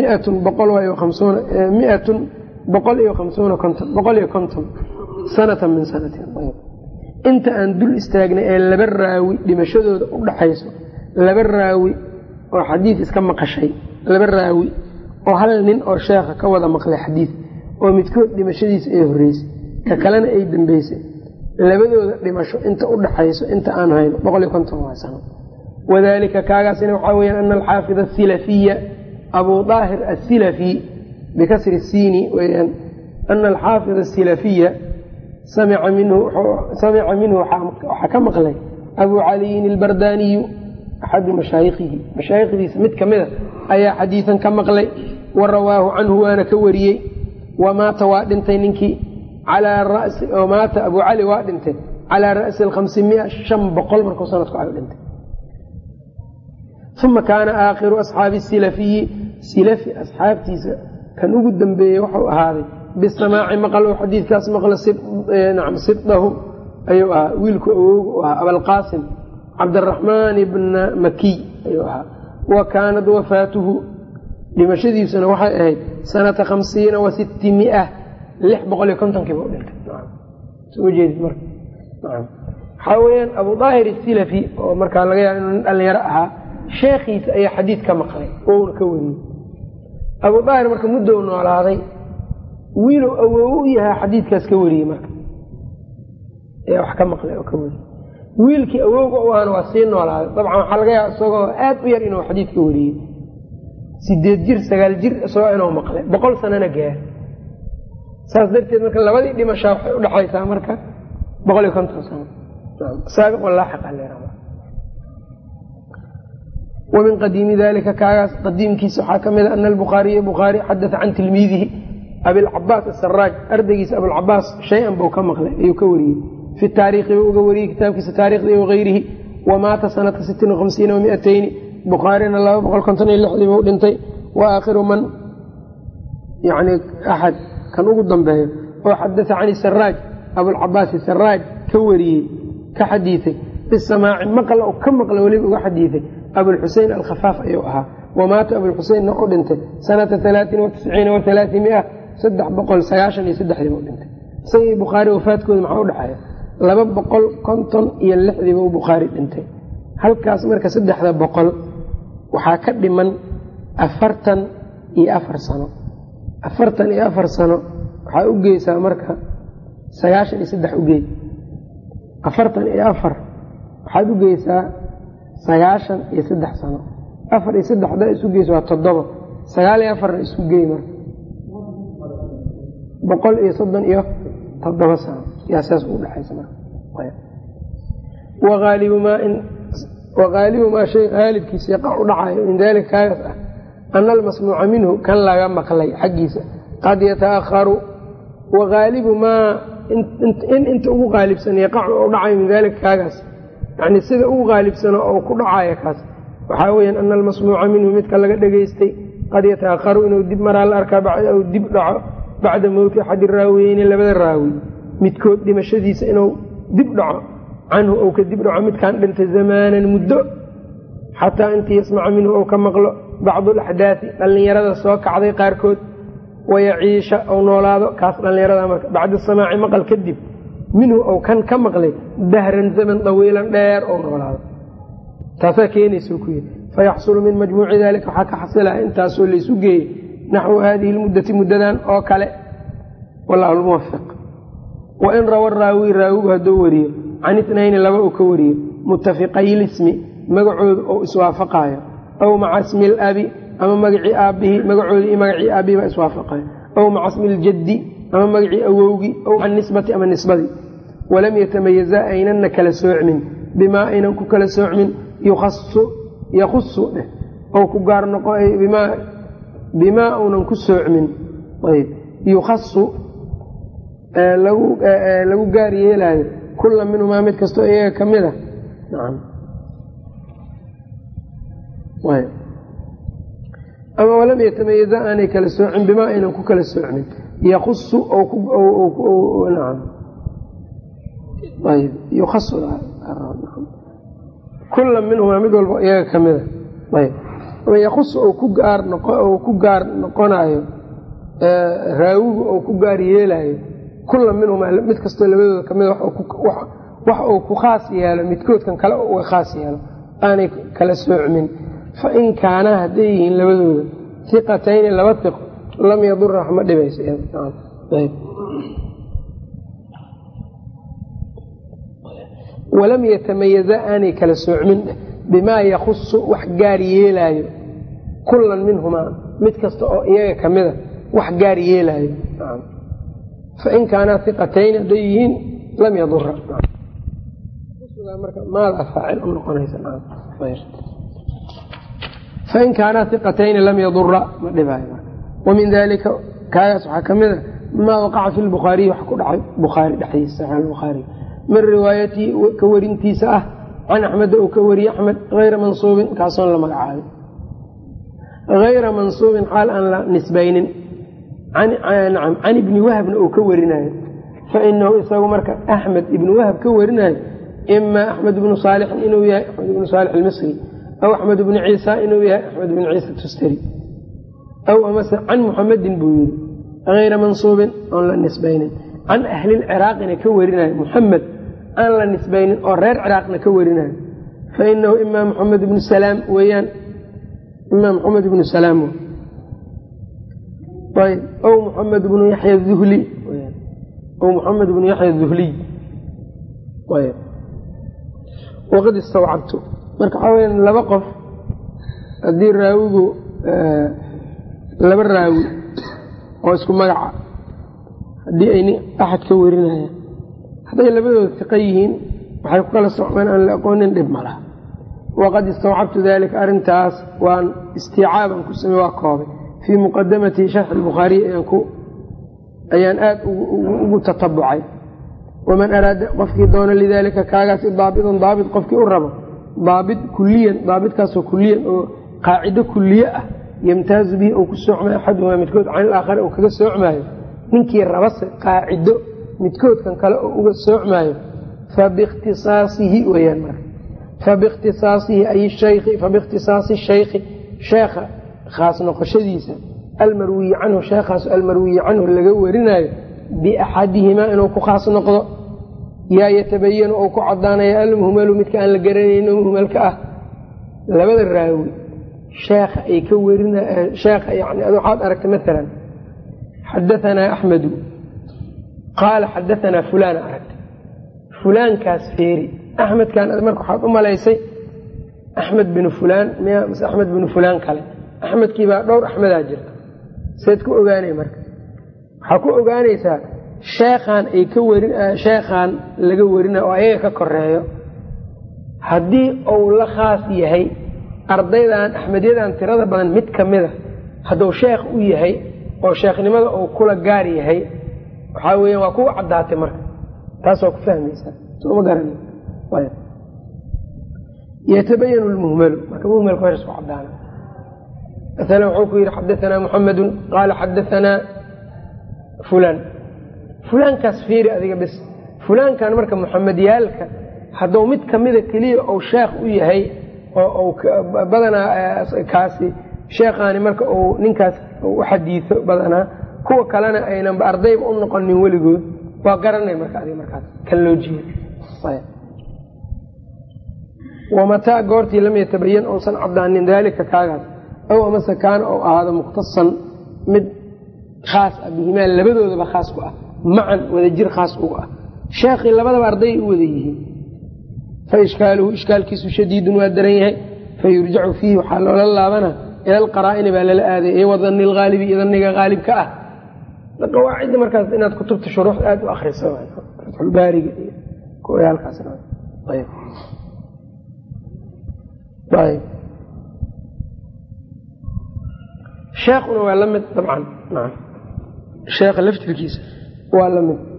150 sanatan min sanatin inta aan dul istaagnay ee laba raawi dhimashadooda u dhaxayso laba raawi oo xadiid iska maqashay laba raawi oo hal nin oo sheekha ka wada maqlay xadiid oo midkood dhimashadiisa ay horreysay ka kalena ay dambeysay labadooda dhimasho inta u dhaxayso inta aan hayno 150 sano wadalika kaagaasina waxaa weyaan ana alxaafid asilafiya abu daahir asilafi bikasri siini weyaan ana alxaafid asilafiya samica minhu waxaa ka maqlay abu caliyin albardaniyu axadu mashaayikhdiisa mid kamida ayaa xadiidan ka maqlay wa rawaahu canhu waana ka wariyey wamaata waa dhintay ninkii maata abu cali waa dhintay calaa ra'si 500 markuu sanadku ay dhintay uma kaana aakhiru asxaabi silafiyi silafi asxaabtiisa kan ugu dambeeyey wuxuu ahaaday bisamaaci maqal oo xadiidkaas maqla sibdahu ayuu ahaa wiilku awowgu u ahaa abalqaasim cabdiraxmaan ibna makiy ayuu ahaa wa kaanad wafaatuhu dhimashadiisuna waxay ahayd sanata 50 wa 600 650kiiba u dhintay soo jeedid marka waxaa weyaan abu daahir asilafi oo markaa laga yaaba inuu nin dhalinyaro ahaa sheekhiisa ayaa xadiid ka maqlay ouna ka wariyey abu daahir marka muddou noolaaday wiilow awow u yahaa xadiidkaas ka wariyey marka ayaa wax ka maqlay oo ka wariyey wiilkii awowga u ahana waa sii noolaaday dabcan waxaa laga yaaba isagoo aad u yar inuu xadiid ka wariyey 8 jir 9 jir isagoo inuu maqlay 100 sanana gaar saas darteed marka labadii dhimashaa waxay u dhaxaysaa marka 150 sano saabiq wallaaxiq aleeraa ومن qadiimi dalika kaagaas qadiimkiisa waxaa ka mida ana albukhaariya bukhaari xadaa can tilmiidihi abilcabaas asaraaj ardaygiisa abulcabaas shay-an buu ka maqlay ayuu ka wariyey fi taariikhi buu uga wariyey kitaabkiisa taarikhdi wagayrihi wamaata sanata 56 و200 bukhaarina 256 buu dhintay wa aakhiru man yani axad kan ugu dambeeyo oo xadaa can saraaj abulcabaas saraaj ka wariyey ka xadiiay bisamaaci maqla oo ka maqla weliba uga xadiiay abulxusein alkhafaaf ayuu ahaa wamaata abulxuseinna u dhintay sanata 93 و300 393 buu dhintay isagii bukhaari wafaadkooda maxaa udhexeeya 256 buu bukhaari dhintay halkaas marka 300 waxaa ka dhiman 44 sano 44 sano waxaa u geysaa marka 93 ugeey 44 waxaad u geysaa 93 sano 4 iyo 3 hadaa isu geyso waa 7 94 isku geey marka 137 sano yaa saas u dhaxaysa marka وغالب ما شيء غالب كيس يقع دعاء من ذلك كاس أن المسموع منه كان لا مقلي حقيسة قد يتأخر وغالب ما انت او غالب سنة يقع دعاء من ذلك كاس يعني سيدا او غالب سنة او كدعاء كاس وحاويا أن المسموع منه مثل لقى دقيستي قد يتأخر إنه دب مرى الأركب أو دب دعاء بعد موت أحد الراويين اللي بدل الراوي متكود دمشديس إنه دب دعاء عنه أو كدب عمد كان لنت زمانا مدة حتى أنت يسمع منه أو كمغلق بعض الأحداث اللي يرد السواك عضي قاركود ويعيش أو نولاده كاسر اللي يرد بعد السماع مقل كدب منه أو كان كمغلق دهرا زمن طويلا دير أو نولاده تساكين سوكي فيحصل من مجموع ذلك حكا حصلها انت سولي سوكي نحو هذه المدة مددان أو كلا والله الموفق وإن روى الراوي راوي هدوري عن 2 لبا كوري متفقي الاسم مقعود أو إسوافقايا أو مع اسم الأبي أما مقعي أبيه مقعود مقعي أبيه وإسوافقايا أو مع اسم الجد أما مقعي أووغي أو عن نسبة أما النسبة ولم يتميزا أينن كالسوع من بما أينن كالسوع من يخص أو كقار نقاء بما أو ننكسوع من طيب يخص لو قاري يلاي كل منهما مد كستو ايه كميده نعم طيب اما ولم يتميز ان كلا سوع بما ان كلا سوع يخص او نعم طيب يخص كل منهما مد ايه كميده طيب ويخص او كغار نقونايو راوي او كغار يلاي كل منهم مد كستو لبدود كميد wax uu ku khaas yeelo midkood kan kale uu khaas yeelo aanay kala soocmin fa in kaana hadayhin labadooda thiqatayn laba thiq lam yadur rahma dhibaysa ayb ولم يتميز أني كلا سوعمن بما يخص وحجار يلايو كل منهما مد كستو إياه كميد وحجار يلايو فإن كانا ثقتين ديين لم يضر ما لا فاعل أمر قنيس فإن كانا ثقتين لم يضر ومن ذلك كايس حكمه ما وقع في البخاري وحكوا بخاري حديث صحيح البخاري من روايتي كورنتي سأه عن أحمد أو كوري أحمد غير منصوب كاسون لما قعاد غير منصوب حال أن لا نسبين عن ابن وهب أو كورنا فإنه يسوي مركب أحمد ابن وهب كورنا إما أحمد بن صالح إنه يا أحمد بن صالح المصري أو أحمد بن عيسى إنه يا أحمد بن عيسى التستري أو مثلا عن محمد بن غير منصوب أو لا نسبين عن أهل العراق نكورنا محمد أن لا نسبين أو غير العراق نكورنا فإنه إما محمد بن سلام ويان إما محمد بن سلام طيب أو محمد بن يحيى الذهلي أو محمد بن يحيى الذهلي طيب وقد استوعبته marka xaween laba qof hadii raawigu laba raawi oo isku magaca hadii ay ahad ka warinaya haday labadooda tiqayihiin waxay ku kala socmaan aan la aqoonin dib malaha waqad istawcabtu dalika arintaas waan istiicaaban ku sameeyay waa koobe fi muqaddamati sharh al-bukhari ayaan aad ugu tatabucay ومن أراد قفكي دون لذلك كاغاس ضابط قفكي الربا ضابط كليا ضابط كاسو كليا قاعدة كلية يمتاز به أو كسوع أحدهما متكود عن الآخر أو كسوع مايو ننكي الربص قاعدة متكود كان كلا أو كسوع مايو فباختصاصه وينمر فباختصاصه أي الشيخ فباختصاص الشيخ شيخ خاص نقشديسا المروي عنه شيخ المروي عنه اللي جورنا بأحدهما إنه كخاص نقض يا يتبين أو كعضانا يا المهمل مثل أن الجرين مهمل كأه لبد الراوي شيخ يكورنا شيخ يعني أنا حاط أرك مثلا xadaanaa axmedu qaala xadaanaa fulaan aragta fulaankaas feeri axmedkan marka waxaad u malaysay axmed binu fulaan miya mise axmed binu fulaan kale axmedkiibaa dhowr axmedaa jirta sayd ku ogaanay marka waxaa ku ogaanaysaa sheekhaan laga warina oo ayaga ka koreeyo haddii uu la khaas yahay ardaydan axmedyadan tirada badan mid ka mida hadduu sheekh u yahay oo sheekhnimada uu kula gaar yahay waxaa weeyaan waa kuwa caddaatay marka taas waa ku fahmaysaa sooma garan yatabayanu lmuhmalu marka muhmalka hor isku caddaana maala wuxuu ku yidhi xadaanaa muxamedun qaala xadaanaa fulaan fulaankaas fiiri adiga bis fulaankan marka muxamedyaalka hadduu mid kamida keliya ou sheekh u yahay oo badanaa kaasi sheekhaani marka uu ninkaas u xadiiso badanaa kuwa kalena aynanba ardayba u noqonin weligood waa garanay marka adiga markaas kan loo jeeda wamataa goortii lam yatabayan uusan caddaanin daalika kaagaas aw amase kaana ou ahaado mukhtasan mid khaas ah bihimaa labadoodaba khaas ku ah macan wadajir khaas uga ah sheekhii labadaba arday u wada yihiin fa ishkaaluhu ishkaalkiisu shadiidun waa daran yahay fa yurjacu fiihi waxaa loola laabana ila alqaraa'ini baa lala aaday ee wadanni lhaalibi iyo danniga haalibka ah qawaacidda markaas inaad kutubta shuruuxda aada u akriso fatxulbaariga iyo kuwayaalkaas sheekhuna waa la mid dabcan sheekha laftirkiisa waa la mid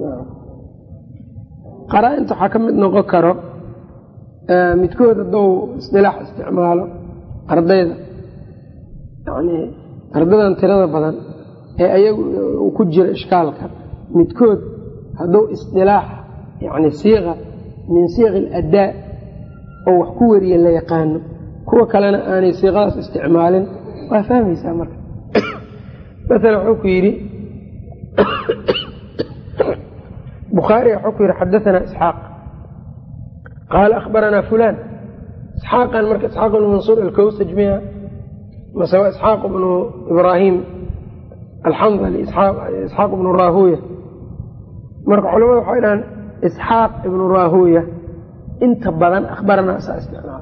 qaraa-inta waxaa ka mid noqon karo midkood hadduu isdilaax isticmaalo ardayda yani ardadan tirada badan ee ayagu uu ku jira ishkaalka midkood hadduu isdilaax yani siiqa min siiqi aladdaa oo wax ku wariya la yaqaano kuwa kalena aanay siiqadaas isticmaalin waa fahmaysaa marka maala wuxuu ku yidhi bukhaari wuxuu ku yidhi xadaanaa isxaaq qaala akhbaranaa fulaan isxaaqan marka isxaaq bnu mansuur alkowsaj miya mase waa isxaaq bnu ibraahim alxandali isxaaq ibnu raahuya marka culamada waxay dhahaan isxaaq ibnu raahuya inta badan akhbaranaa saa isticmaal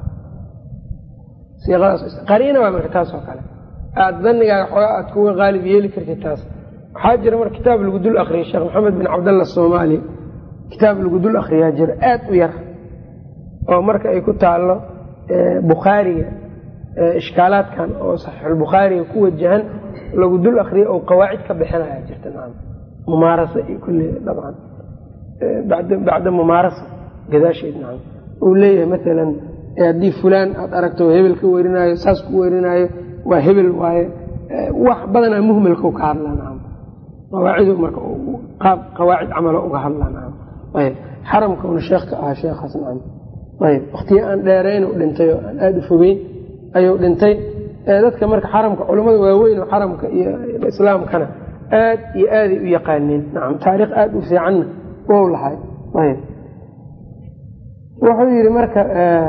qariina waa marka taas oo kale aada danigaaga xoogaa aad kuga qaalib yeeli kartid taas waxaa jira marka kitaab lagu dul akriya sheekh maxamed bin cabdalla soomaali kitaab lagu dul akriyaa jira aad u yar oo marka ay ku taallo bukhaariga ishkaalaadkan oo saxiixulbukhaariga ku wajahan lagu dul akriya oo qawaacid ka bixinaya jirta mumaarasa iyo kulli dabcan bacda mumaarasa gadaasheed nacam uu leeyahay maalan haddii fulaan aad aragto hebel ka werinaayo saas ku werinaayo waa hebel waaye wax badanaa muhmalka ka hadlaa nacam qawaacidu marka qaab qawaacid camalo uga hadlaa nacam ayb xaramkauna sheekh ka ahaa sheekhaas nacam ayb waqtiga aan dheerayn u dhintay oo aan aada u fogeyn ayuu dhintay dadka marka xaramka culammada waaweyn oo xaramka iyo islaamkana aad iyo aaday u yaqaaneen nacam taariikh aada u fiicanna wou lahay ayb wuxuu yidhi marka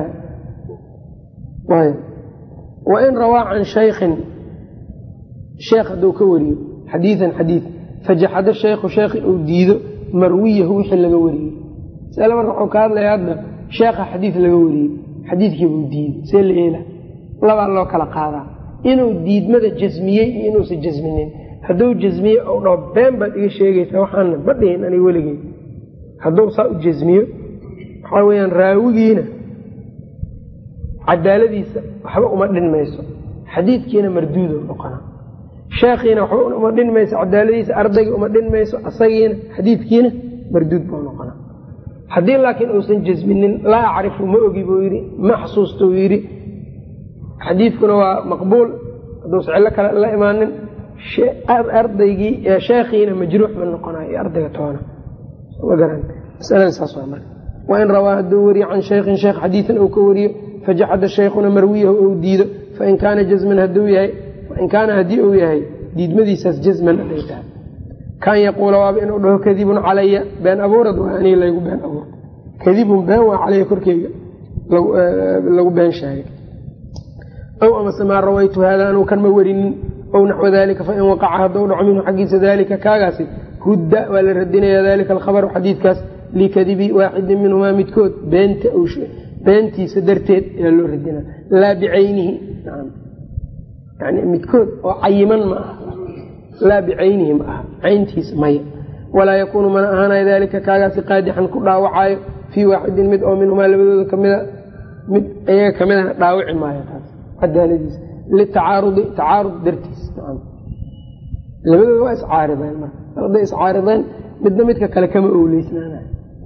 wain rawaa can shaykhin sheekh hadduu ka wariyo xadiian xadiid fajaxado shaykhu sheekhi uu diido marwiyahu wixii laga wariyey masale marka waxuu ka hadlaya hadda sheekha xadiid laga wariyey xadiidkiibuu diiday see la eela labaa loo kala qaadaa inuu diidmada jasmiyey iyo inuusan jasminin hadduu jasmiye ou dhaho been baad iga sheegaysaa waxaana ma dhihin aniga weligey hadduu saa u jasmiyo waxaa weyaan raawigiina cadaaladiisa waxba uma dhin mayso xadiidkiina marduudo noqona sheekhiina waxba uma dhin mayso cadaaladiisa ardayga uma dhin mayso asagiina xadiidkiina marduud buu noqona haddii laakiin uusan jasminin laa acrifu ma ogi buu yidhi ma xasuustou yidhi xadiidkuna waa maqbuul hadduusa cillo kale la imaanin ardaygii sheekhiina majruux ma noqonayo ardayga toona masalada saas waa marka wain rawaa hadduu wariyo can shaykhin sheekh xadiidan uu ka wariyo fajaxada shaykhuna marwiyahu ou diido fain kaana jazman fain kaana haddii uu yahay diidmadiisaas jazman aday tahay kan yaquula waaba inuu dhaho kadibun calaya been abuurad waa aniga laygu been abuurta kadibun been waa calaya korkeyga lagu been sheegay ow amase maa rawaytu haada anuu kan ma warinin أو نحو ذلك فإن وقع هدو دعو منه حقيس ذلك كاغاسي هدى ولا ردنا ذلك الخبر حديث كاس لكذب واحد منهما متكود بنتي سدرتيد يلو ردنا لا بعينه نعم يعني متكود وعيما ما لا بعينه ما عينتي سمية ولا يكون من أهانا ذلك كاغاسي قادحا كلا وعاي في واحد مد أو منهما لبدو كمدا داوع ما يقاس عدالة للتعارض تعارض درتيس نعم لبدو waa iscaarideen marka haday iscaarideen midna midka kale kama ooleysnaana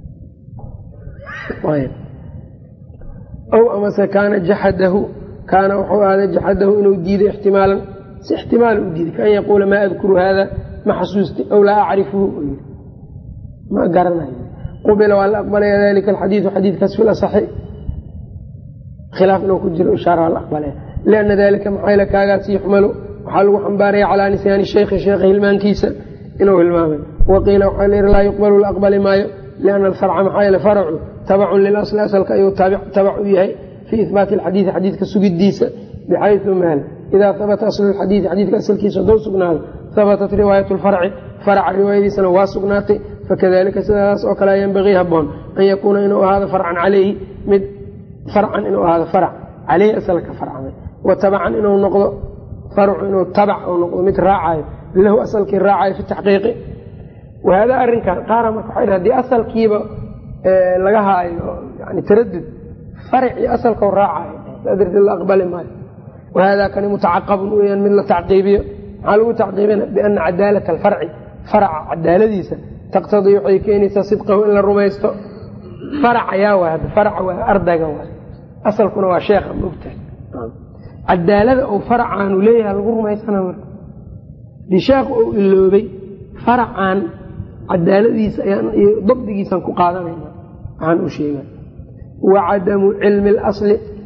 أو أما كان جحده كان هذا جحده إنه يديد احتمالا احتمال يديد كأن يقول ما أذكر هذا ما حسوستي أو لا أعرفه ما قرنا قبل ولا أقبل ذلك الحديث حديث كسف الأصحي خلاف أنه كجر إشارة على الأقبل لأن ذلك محايل كاغاتي يحمله وحلو حنباري على نسيان الشيخ هلمان كيسا إنه هلمان وقيل وحلير لا يقبل الأقبل ما لأن الفرع محايل فرع تبع للأصل أصل كأيو تبع إياه في إثبات الحديث حديث كسوق الديسة بحيث مال إذا ثبت أصل الحديث حديث كأصل كيسا دو سقناه ثبتت رواية الفرع فرع الرواية سنوا سقناته فكذلك سلاس وكلا ينبغي هبون أن يكون إنه هذا فرعا عليه فرعا إنه هذا فرع عليه أصلك فرعا وتبعا إنه نقض فرع إنه تبع أو نقض مثل راعي له أصل كي راعي في التحقيق وهذا أرن كان قارم كحير هذه أصل كيبه لقاها يعني تردد فرعي أصل كو راعي أدري الأقبل مال وهذا كان متعقب من التعقيبية على تعقيبنا بأن عدالة الفرع فرع عدالة ديسة تقتضي حيكين صدقه إلا الرميستو فرع يا واحد فرع وأرض جوال أصل كنا شيخ مبتدئ عدالة أو فرع عن وليها الغرمة يسنا لشيخ أو اللوبي فرع عن عدالة ديسة يعني ضبط ديسة كقاعدة عن أشياء وعدم علم الأصل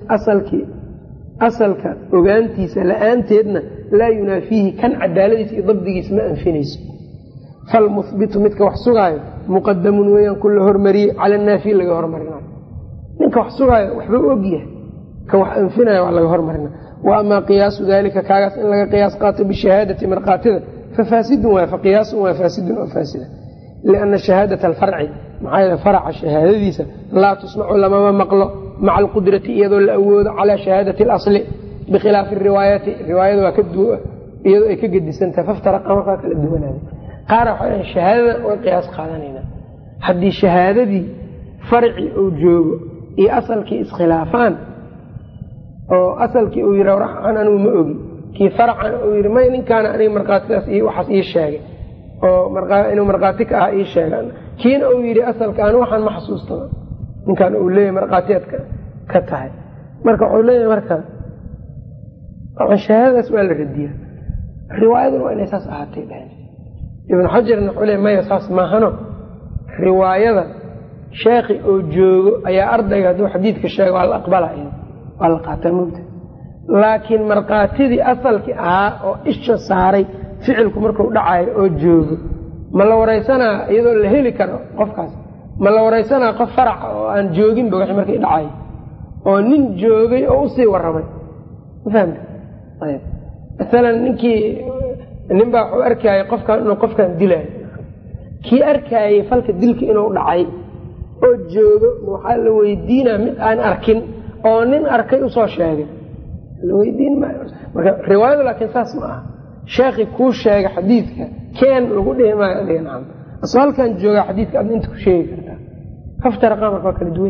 أصلك وجانتي سلأن تدنا لا ينافيه كان عدالة ديسة ضبط ديسة ما أنفنيس فالمثبت متك وحسوغاي مقدم ويان كل هرمري على النافي اللي هرمرنا منك وحسوغاي وحبه وجيه كوح أنفنا وعلى هرمرنا وأما قياس ذلك كاغاس إن لقى قياس قاطع بالشهادة مرقاتنا ففاسد وفقياس وفاسد وفاسد لأن شهادة الفرع معايا فرع الشهادة ديسة لا تسمع لما مقله مع القدرة يدل الأود على شهادة الأصل بخلاف الروايات الروايات وكدوا يكجد سنة فافترق أمرك الدول هذه قارح الشهادة والقياس قادنين حدي الشهادة دي فرعي أو جوب أصل كي إسخلافان أو أصل كي أوير ورح عن أنو مؤجي كي فرع عن أوير ما إن كان أني مرقاتك وحس الشاقي أو إنه مرقاتك الشاقي كين أوير أصل كان وحن محسوس طبعا إن كان أولي مرقاتك كتاعي مرقا أولي مرقا طبعا شهادة سؤال الردية الرواية وإن أساس أهاتي بهن ابن حجر نحوله ما يساس ما هنو رواية شيخي أو جوغو أي أرضي هدو حديث كالشيخ والأقبلة والقاتل مبتل لكن مرقاتي أصلك أو إيش صاري فعلكم مركو دعاي أو جوغو ما لو ريسانا يدو الهيلي كانوا قفكاس ما لو ريسانا قف فرع أن جوغين بوحي مركي دعاي أو نين جوغي أو أصي ورمي فهمت طيب مثلا نكي ninbaa wuxuu arkayay qofkan inuu qofkan dilay kii arkayay falka dilka inuu dhacay oo joogo waxa la weydiinaa mid aan arkin oo nin arkay u soo sheegay la weydiin ma marka riwaayadu laakiin saas ma aha sheekhi ku sheegay xadiidka keen lagu dheemaa adeegan asalkan jooga xadiidka aad inta ku sheegi kartaa kaftara qamarka kala duwan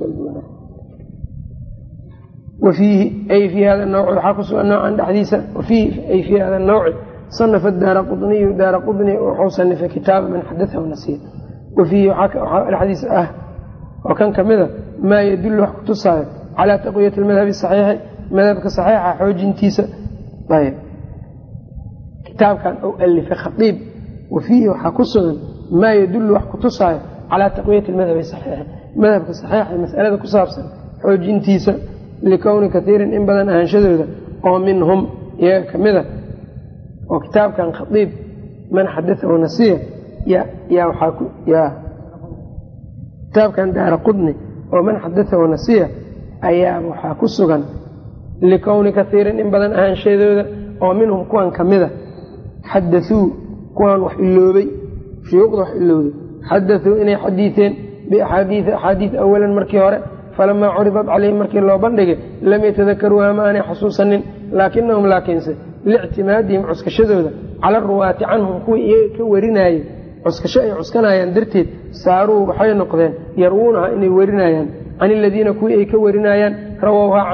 وفيه أي في هذا النوع حقص النوع عند حديثا وفيه أي في هذا النوع صنف الدارقطني وحوصن في كتاب من حدثه ونسيه وفيه الحديث وكان كمذا ما يدل حكتصا على تقوية المذهب الصحيح مذهبك صحيح حوج انتيسا طيب كتاب كان ألف خطيب وفيه حكصا ما يدل حكتصا على تقوية المذهب الصحيح مذهبك صحيح المسألة كصابسا حوج انتيسا لكون كثير إن بدن أنشده ومنهم يا كمذا وكتاب كان خطيب من حدثه ونسيه يا وحاكو يا كتاب كان دارقطني ومن حدثه ونسيه أيام وحاكو سغن لكون كثير إن بدن أنشده oo minhum kuwan ka mida xadaثuu kuwan wax iloobay shuyuukhda wax ilowday xadaثuu inay xadiiثeen biaxaadiiث awalan markii hore falamaa curidat calayhim markii loo bandhigay lam yatadakaruuha ma aanay xasuusanin laakinahum laakiinse liictimaadihim cuskashadooda cala aruwaati canhum kuwii iyaga ka warinayay cuskasho ay cuskanayaan darteed saaruu waxay noqdeen yarwuunaha inay warinayaan can iladiina kuwii ay ka warinayaan rawowhaa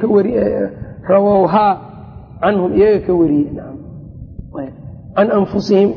canhum iyaga ka wariyey can anfusihim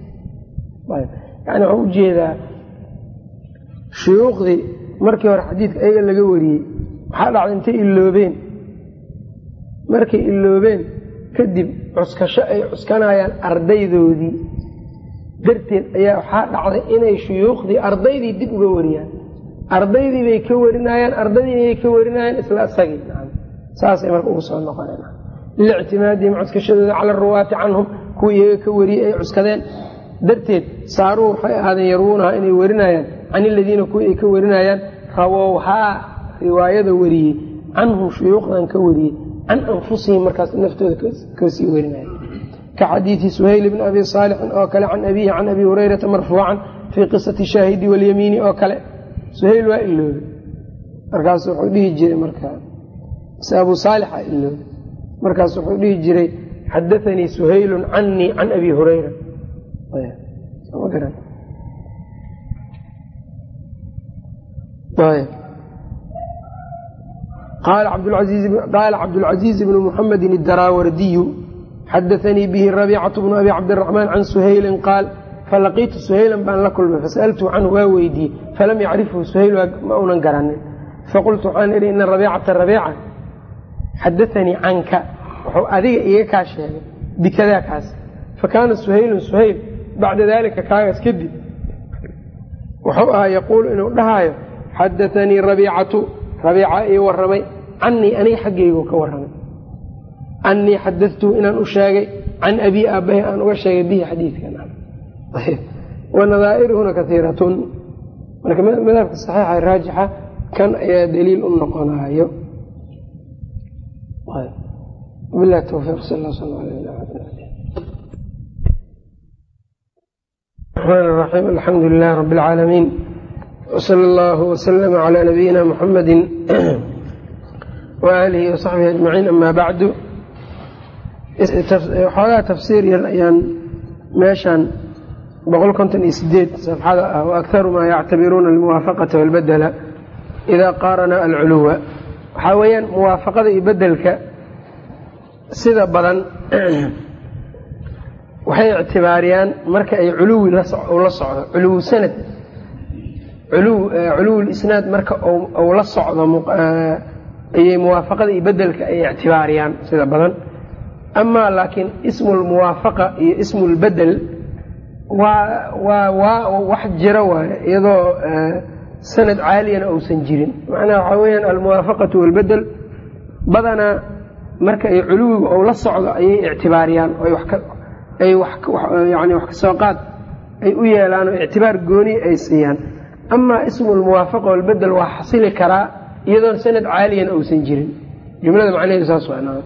yani waxuu ujeedaa shuyuukhdii markii hore xadiidka ayaga laga wariyey waxaa dhacday intay iloobeen markay iloobeen kadib cuskasho ay cuskanayaan ardaydoodii darteed ayaa waxaa dhacday inay shuyuukhdii ardaydii dib uga wariyaan ardaydii bay ka warinayaan ardaydiibay ka warinayaan isla isagii saasay marka ugu soo noqoneen liictimaadihim cuskashadooda cala aruwaati canhum kuwii iyaga ka wariyey ay cuskadeen darteed saaruu waxay ahaadeen yarwuunaha inay warinayaan can iladiina kuwii ay ka warinayaan rawowhaa riwaayada wariyey canhum shuyuukhdan ka wariyey can anfusihim markaas naftooda kasii warinaya ka xadiidi suhayl bni abi saalixin oo kale can abiihi can abi hurayrata marfuucan fii qisati shaahidi walyamiini oo kale suhayl waa iloobay markaas wuxuu dhihi jiray markaa se abu saalixa iloobay markaas wuxuu dhihi jiray xadaanii suhaylun canii can abi hurayra qaala cabdulcaziiz bnu muxamedin idaraawardiyu xadaanii bihi rabiicatu bnu abi cabdiraxmaan can suhaylin qaal falaqiitu suhaylan baan la kulmay fasaltuu canhu waa weydiiyey falam yacrifhu suhayl ma unan garanin faqultu waxaan idhi ina rabiicata rabiica xadaanii canka wuxuu adiga iga kaa sheegay bikadaa kaas fakaana suhaylun suhayl bacda daalika kaagaas kadib wuxuu ahaa yaquulu inuu dhahaayo xadaanii rabiicatu rabiica ii waramay canii aniga xaggaygu ka waramay anii xadatuhu inaan u sheegay can abii aabbahi aan uga sheegay bihi xadiidkan wanadaa'iruhuna kaiiratun marka madhabka saxiixa raajixa kan ayaa daliil u noqonayo bilahi tawfiiq sal alla sal ala الرحمن الرحيم الحمد لله رب العالمين وصلى الله وسلم على نبينا محمد وآله وصحبه أجمعين أما بعد xoogaa tafsiir yar ayaan meeshaan 158 safxada ah وأكثر ma yactabiruuna almuwaafaqata wاlbadla إida qaarana alculuwa waxaa weeyaan muwaafaqada iyo bedelka sida badan waxay ictibaariyaan marka ay culuwi la socdo culuw sanad culuw isnaad marka uu la socdo ayay muwaafaqada iyo bedelka ay ictibaariyaan sida badan amaa laakiin ismu lmuwaafaqa iyo ismu lbedel waa wax jira waaye iyadoo sanad caaliyana uusan jirin macnaha waxaa weyaan almuwaafaqatu walbedel badanaa marka ay culuwiga ou la socdo ayay ictibaariyaan yani wax kasoo qaad ay u yeelaan oo ictibaar gooni ay siiyaan amaa ismu lmuwaafaqa walbedel waa xasili karaa iyadoon sanad caaliyana uusan jirin jumlada macnaheedu saas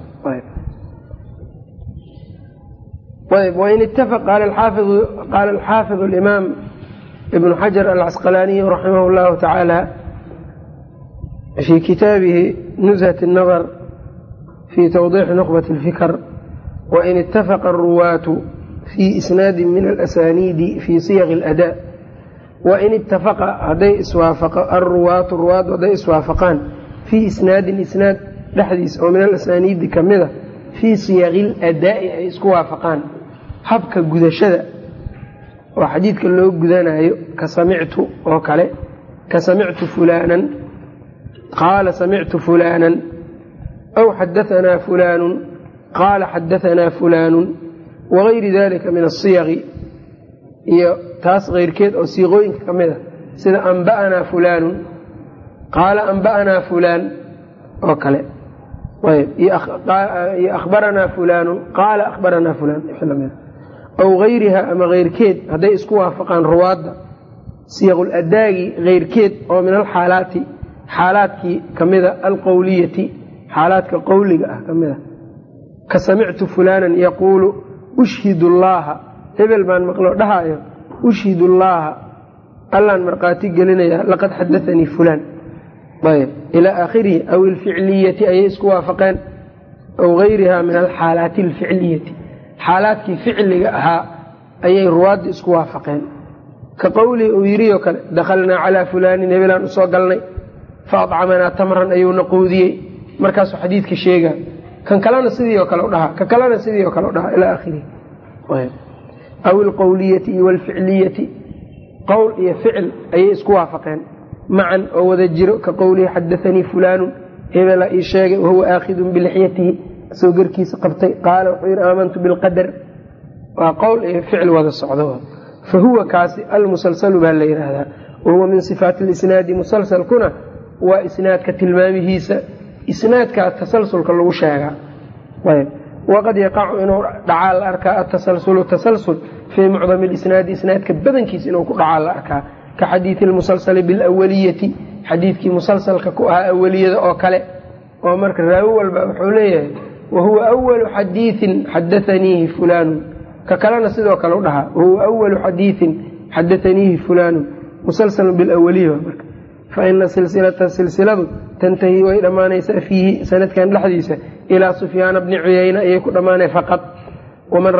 wain itafaq qaala alxaafid alimaam ibnu xajar alcasqalaaniyu raximah llahu tacaala fii kitaabihi nuzhat الnadr fii tawdiixi nuqbat اlfikr wain itafaqa aruwaatu fii isnaadi min alasaniidi fii siyaq اlأdaa wain itafaqa hadday aruwaatu ruwaadu hadday iswaafaqaan fii isnaadin isnaad dhexdiis oo min alasaniidi kamida fii siyaqi اladaa'i ay isku waafaqaan habka gudashada oo xadiidka loo gudanayo ka samictu oo kale ka samictu fulaanan qaala samictu fulaanan aw xadaanaa fulaanu qaala xadaanaa fulaanu wagayri dalika min asiyaqi iyo taas keyrkeed oo siiqooyinka ka mid a sida anba'anaa fulaanun qaala anba'anaa fulaan oo kale iyo akhbaranaa fulaanun qaala akhbaranaa fulaan aw gayriha ama keyrkeed hadday isku waafaqaan ruwaadda siyaquladaagi keyrkeed oo min alxaalaati xaalaadkii kamida alqowliyati xaalaadka qowliga ah kamida ka samictu fulaanan yaquulu ushhidu llaaha hebel baan maqlo dhahaayo ushhidu llaaha allaan markhaati gelinayaa laqad xadaanii fulaan ayb ilaa aakhirihi aw ilficliyati ayay isku waafaqeen aw gayriha min alxaalaati alficliyati xaalaadkii ficliga ahaa ayay ruwaadda isku waafaqeen ka qowlihi uu yidhioo kale dakhalnaa calaa fulaanin hebelaan usoo galnay fa adcamanaa tamran ayuuna quudiyey markaasuu xadiidka sheegaa kan kalena sidii oo kale u dhahaa ka kalena sidii oo kale u dhahaa ilaa aakhirihi aw ilqowliyati iyo walficliyati qowl iyo ficil ayay isku waafaqeen macan oo wada jiro ka qowlihi xadaanii fulaanun hebela ii sheegay wahuwa aakhidun bilixyatihi isagoo garkiisa qabtay qaala wuxuu yidhi aamantu bilqadar waa qowl iyo ficil wada socdo fa huwa kaasi almusalsalu baa la yidhaahdaa wahuwa min sifaati lisnaadi musalsalkuna waa isnaadka tilmaamihiisa isnaadkaa tasalsulka lagu sheegaa waqad yaqacu inuu dhacaa la arkaa atasalsulu tasalsul fii mucdami lisnaadi isnaadka badankiisa inuu ku dhacaa la arkaa ka xadiidi lmusalsali bilawaliyati xadiidkii musalsalka ku ahaa awaliyada oo kale oo marka raawi walba wuxuu leeyahay wahuwa awalu xadiiin xadaaniihi fulaanun ka kalena sidoo kale u dhahaa wahuwa awalu xadiiin xadaaniihi fulaanun musalsalun bilawaliya marka faina silsilata silsiladu tantahi way dhammaanaysaa fiihi sanadkan dhexdiisa ilaa sufyaana bni cuyayna ayay ku dhammaanay faqad waman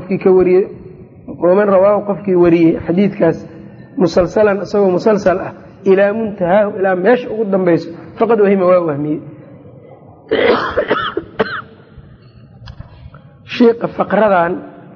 rawaahu qofkii wariyey xadiidkaas musalsalan isagoo musalsal ah ilaa muntahaahu ilaa meesha ugu dambayso faqad wahima waa wahmiyey shiiqa faqradan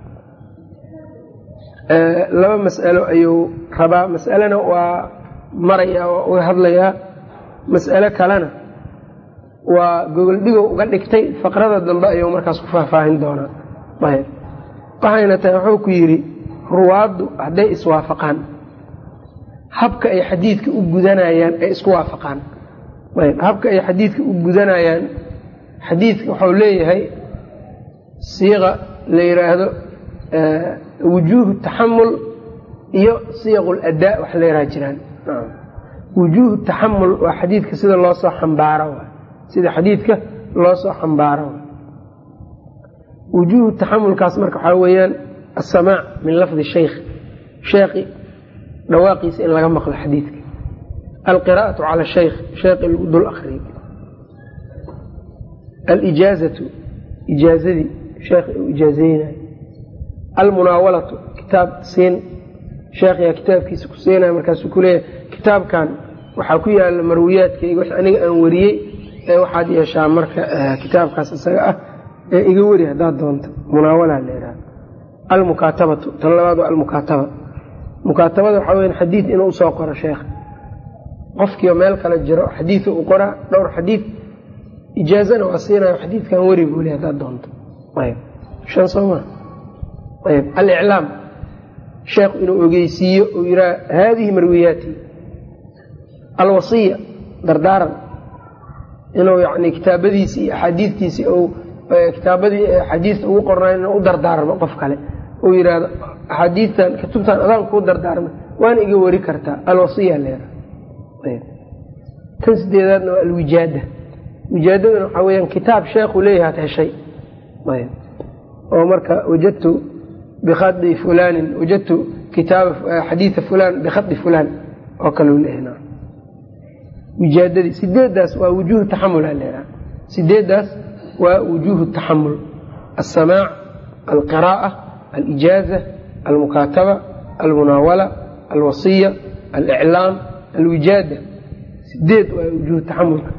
laba mas'alo ayuu rabaa mas'alena waa maraya oo uga hadlayaa mas'alo kalena waa gogoldhigow uga dhigtay faqrada dambe ayuu markaas ku faahfaahin doonaa waxayna tahay wuxuu ku yidhi ruwaaddu hadday iswaafaqaan habka ay xadiidka u gudanayaan ay isku waafaqaan habka ay xadiidka u gudanayaan xadiidka waxau leeyahay siiqa la yidhaahdo wujuuhu taxamul iyo siiqu ladaa wax la yidhaha jiraan wujuuhu taxamul waa xadiidka sida loo soo xambaaro sida xadiidka loo soo xambaaro wujuuhu taxamulkaas marka waxaa weeyaan asamaac min lafdi shaykh sheekhi dhawaaqiisa in laga maqlo xadiidka alqiraa'atu cala shaykh sheekhi lagu dul akriyo alijaazatu ijaazadii sheekhi uu ijaazeynayo almunaawalatu kitaab siin sheekhiyaa kitaabkiisa ku siinaya markaasuu ku leeyahay kitaabkan waxaa ku yaala marwiyaadkayga wax aniga aan wariyey ee waxaad yeeshaa marka kitaabkaas isaga ah ee iga weri haddaad doonto munaawalaa la yidhaha almukaatabatu tan labaad waa almukaataba mukaatabada waxaa weya xadiid inuu usoo qoro sheekha qofkiio meel kale jiro xadiida uu qoraa dhowr xadiid ijaazana waa siinayo xadiidkan weri buu le haddaad doonto shan sooma aliclaam sheekhu inuu ogeysiiyo uu yidhaha haadihi marwiyaati alwasiya dardaaran inuu yani kitaabadiisi iyo axaadiistiisi kitaabadii axaadiista ugu qornay inuu u dardaarmo qof kale uu yidhaahdo axaadiistan kutubtan adaan kuu dardaarmay waana iga weri kartaa alwasiya leera tan sideedaadna waa alwijaada wijaadaduna waxaa weyaan kitaab sheekhu leeyahay ad heshay oo marka wajadtu bikhadi fulaanin wajadtu kitaaba xadiida fulaan bikhadi fulaan oo kaleu leeyahay wijaadadii sideedaas waa wujuuhu taxamula leeraa sideedaas waa wujuuhu taxamul alsamaac alqiraa'a alijaaza almukaataba almunaawala alwasiya aliclaam alwijaada sideed waa wujuuhu taxamulka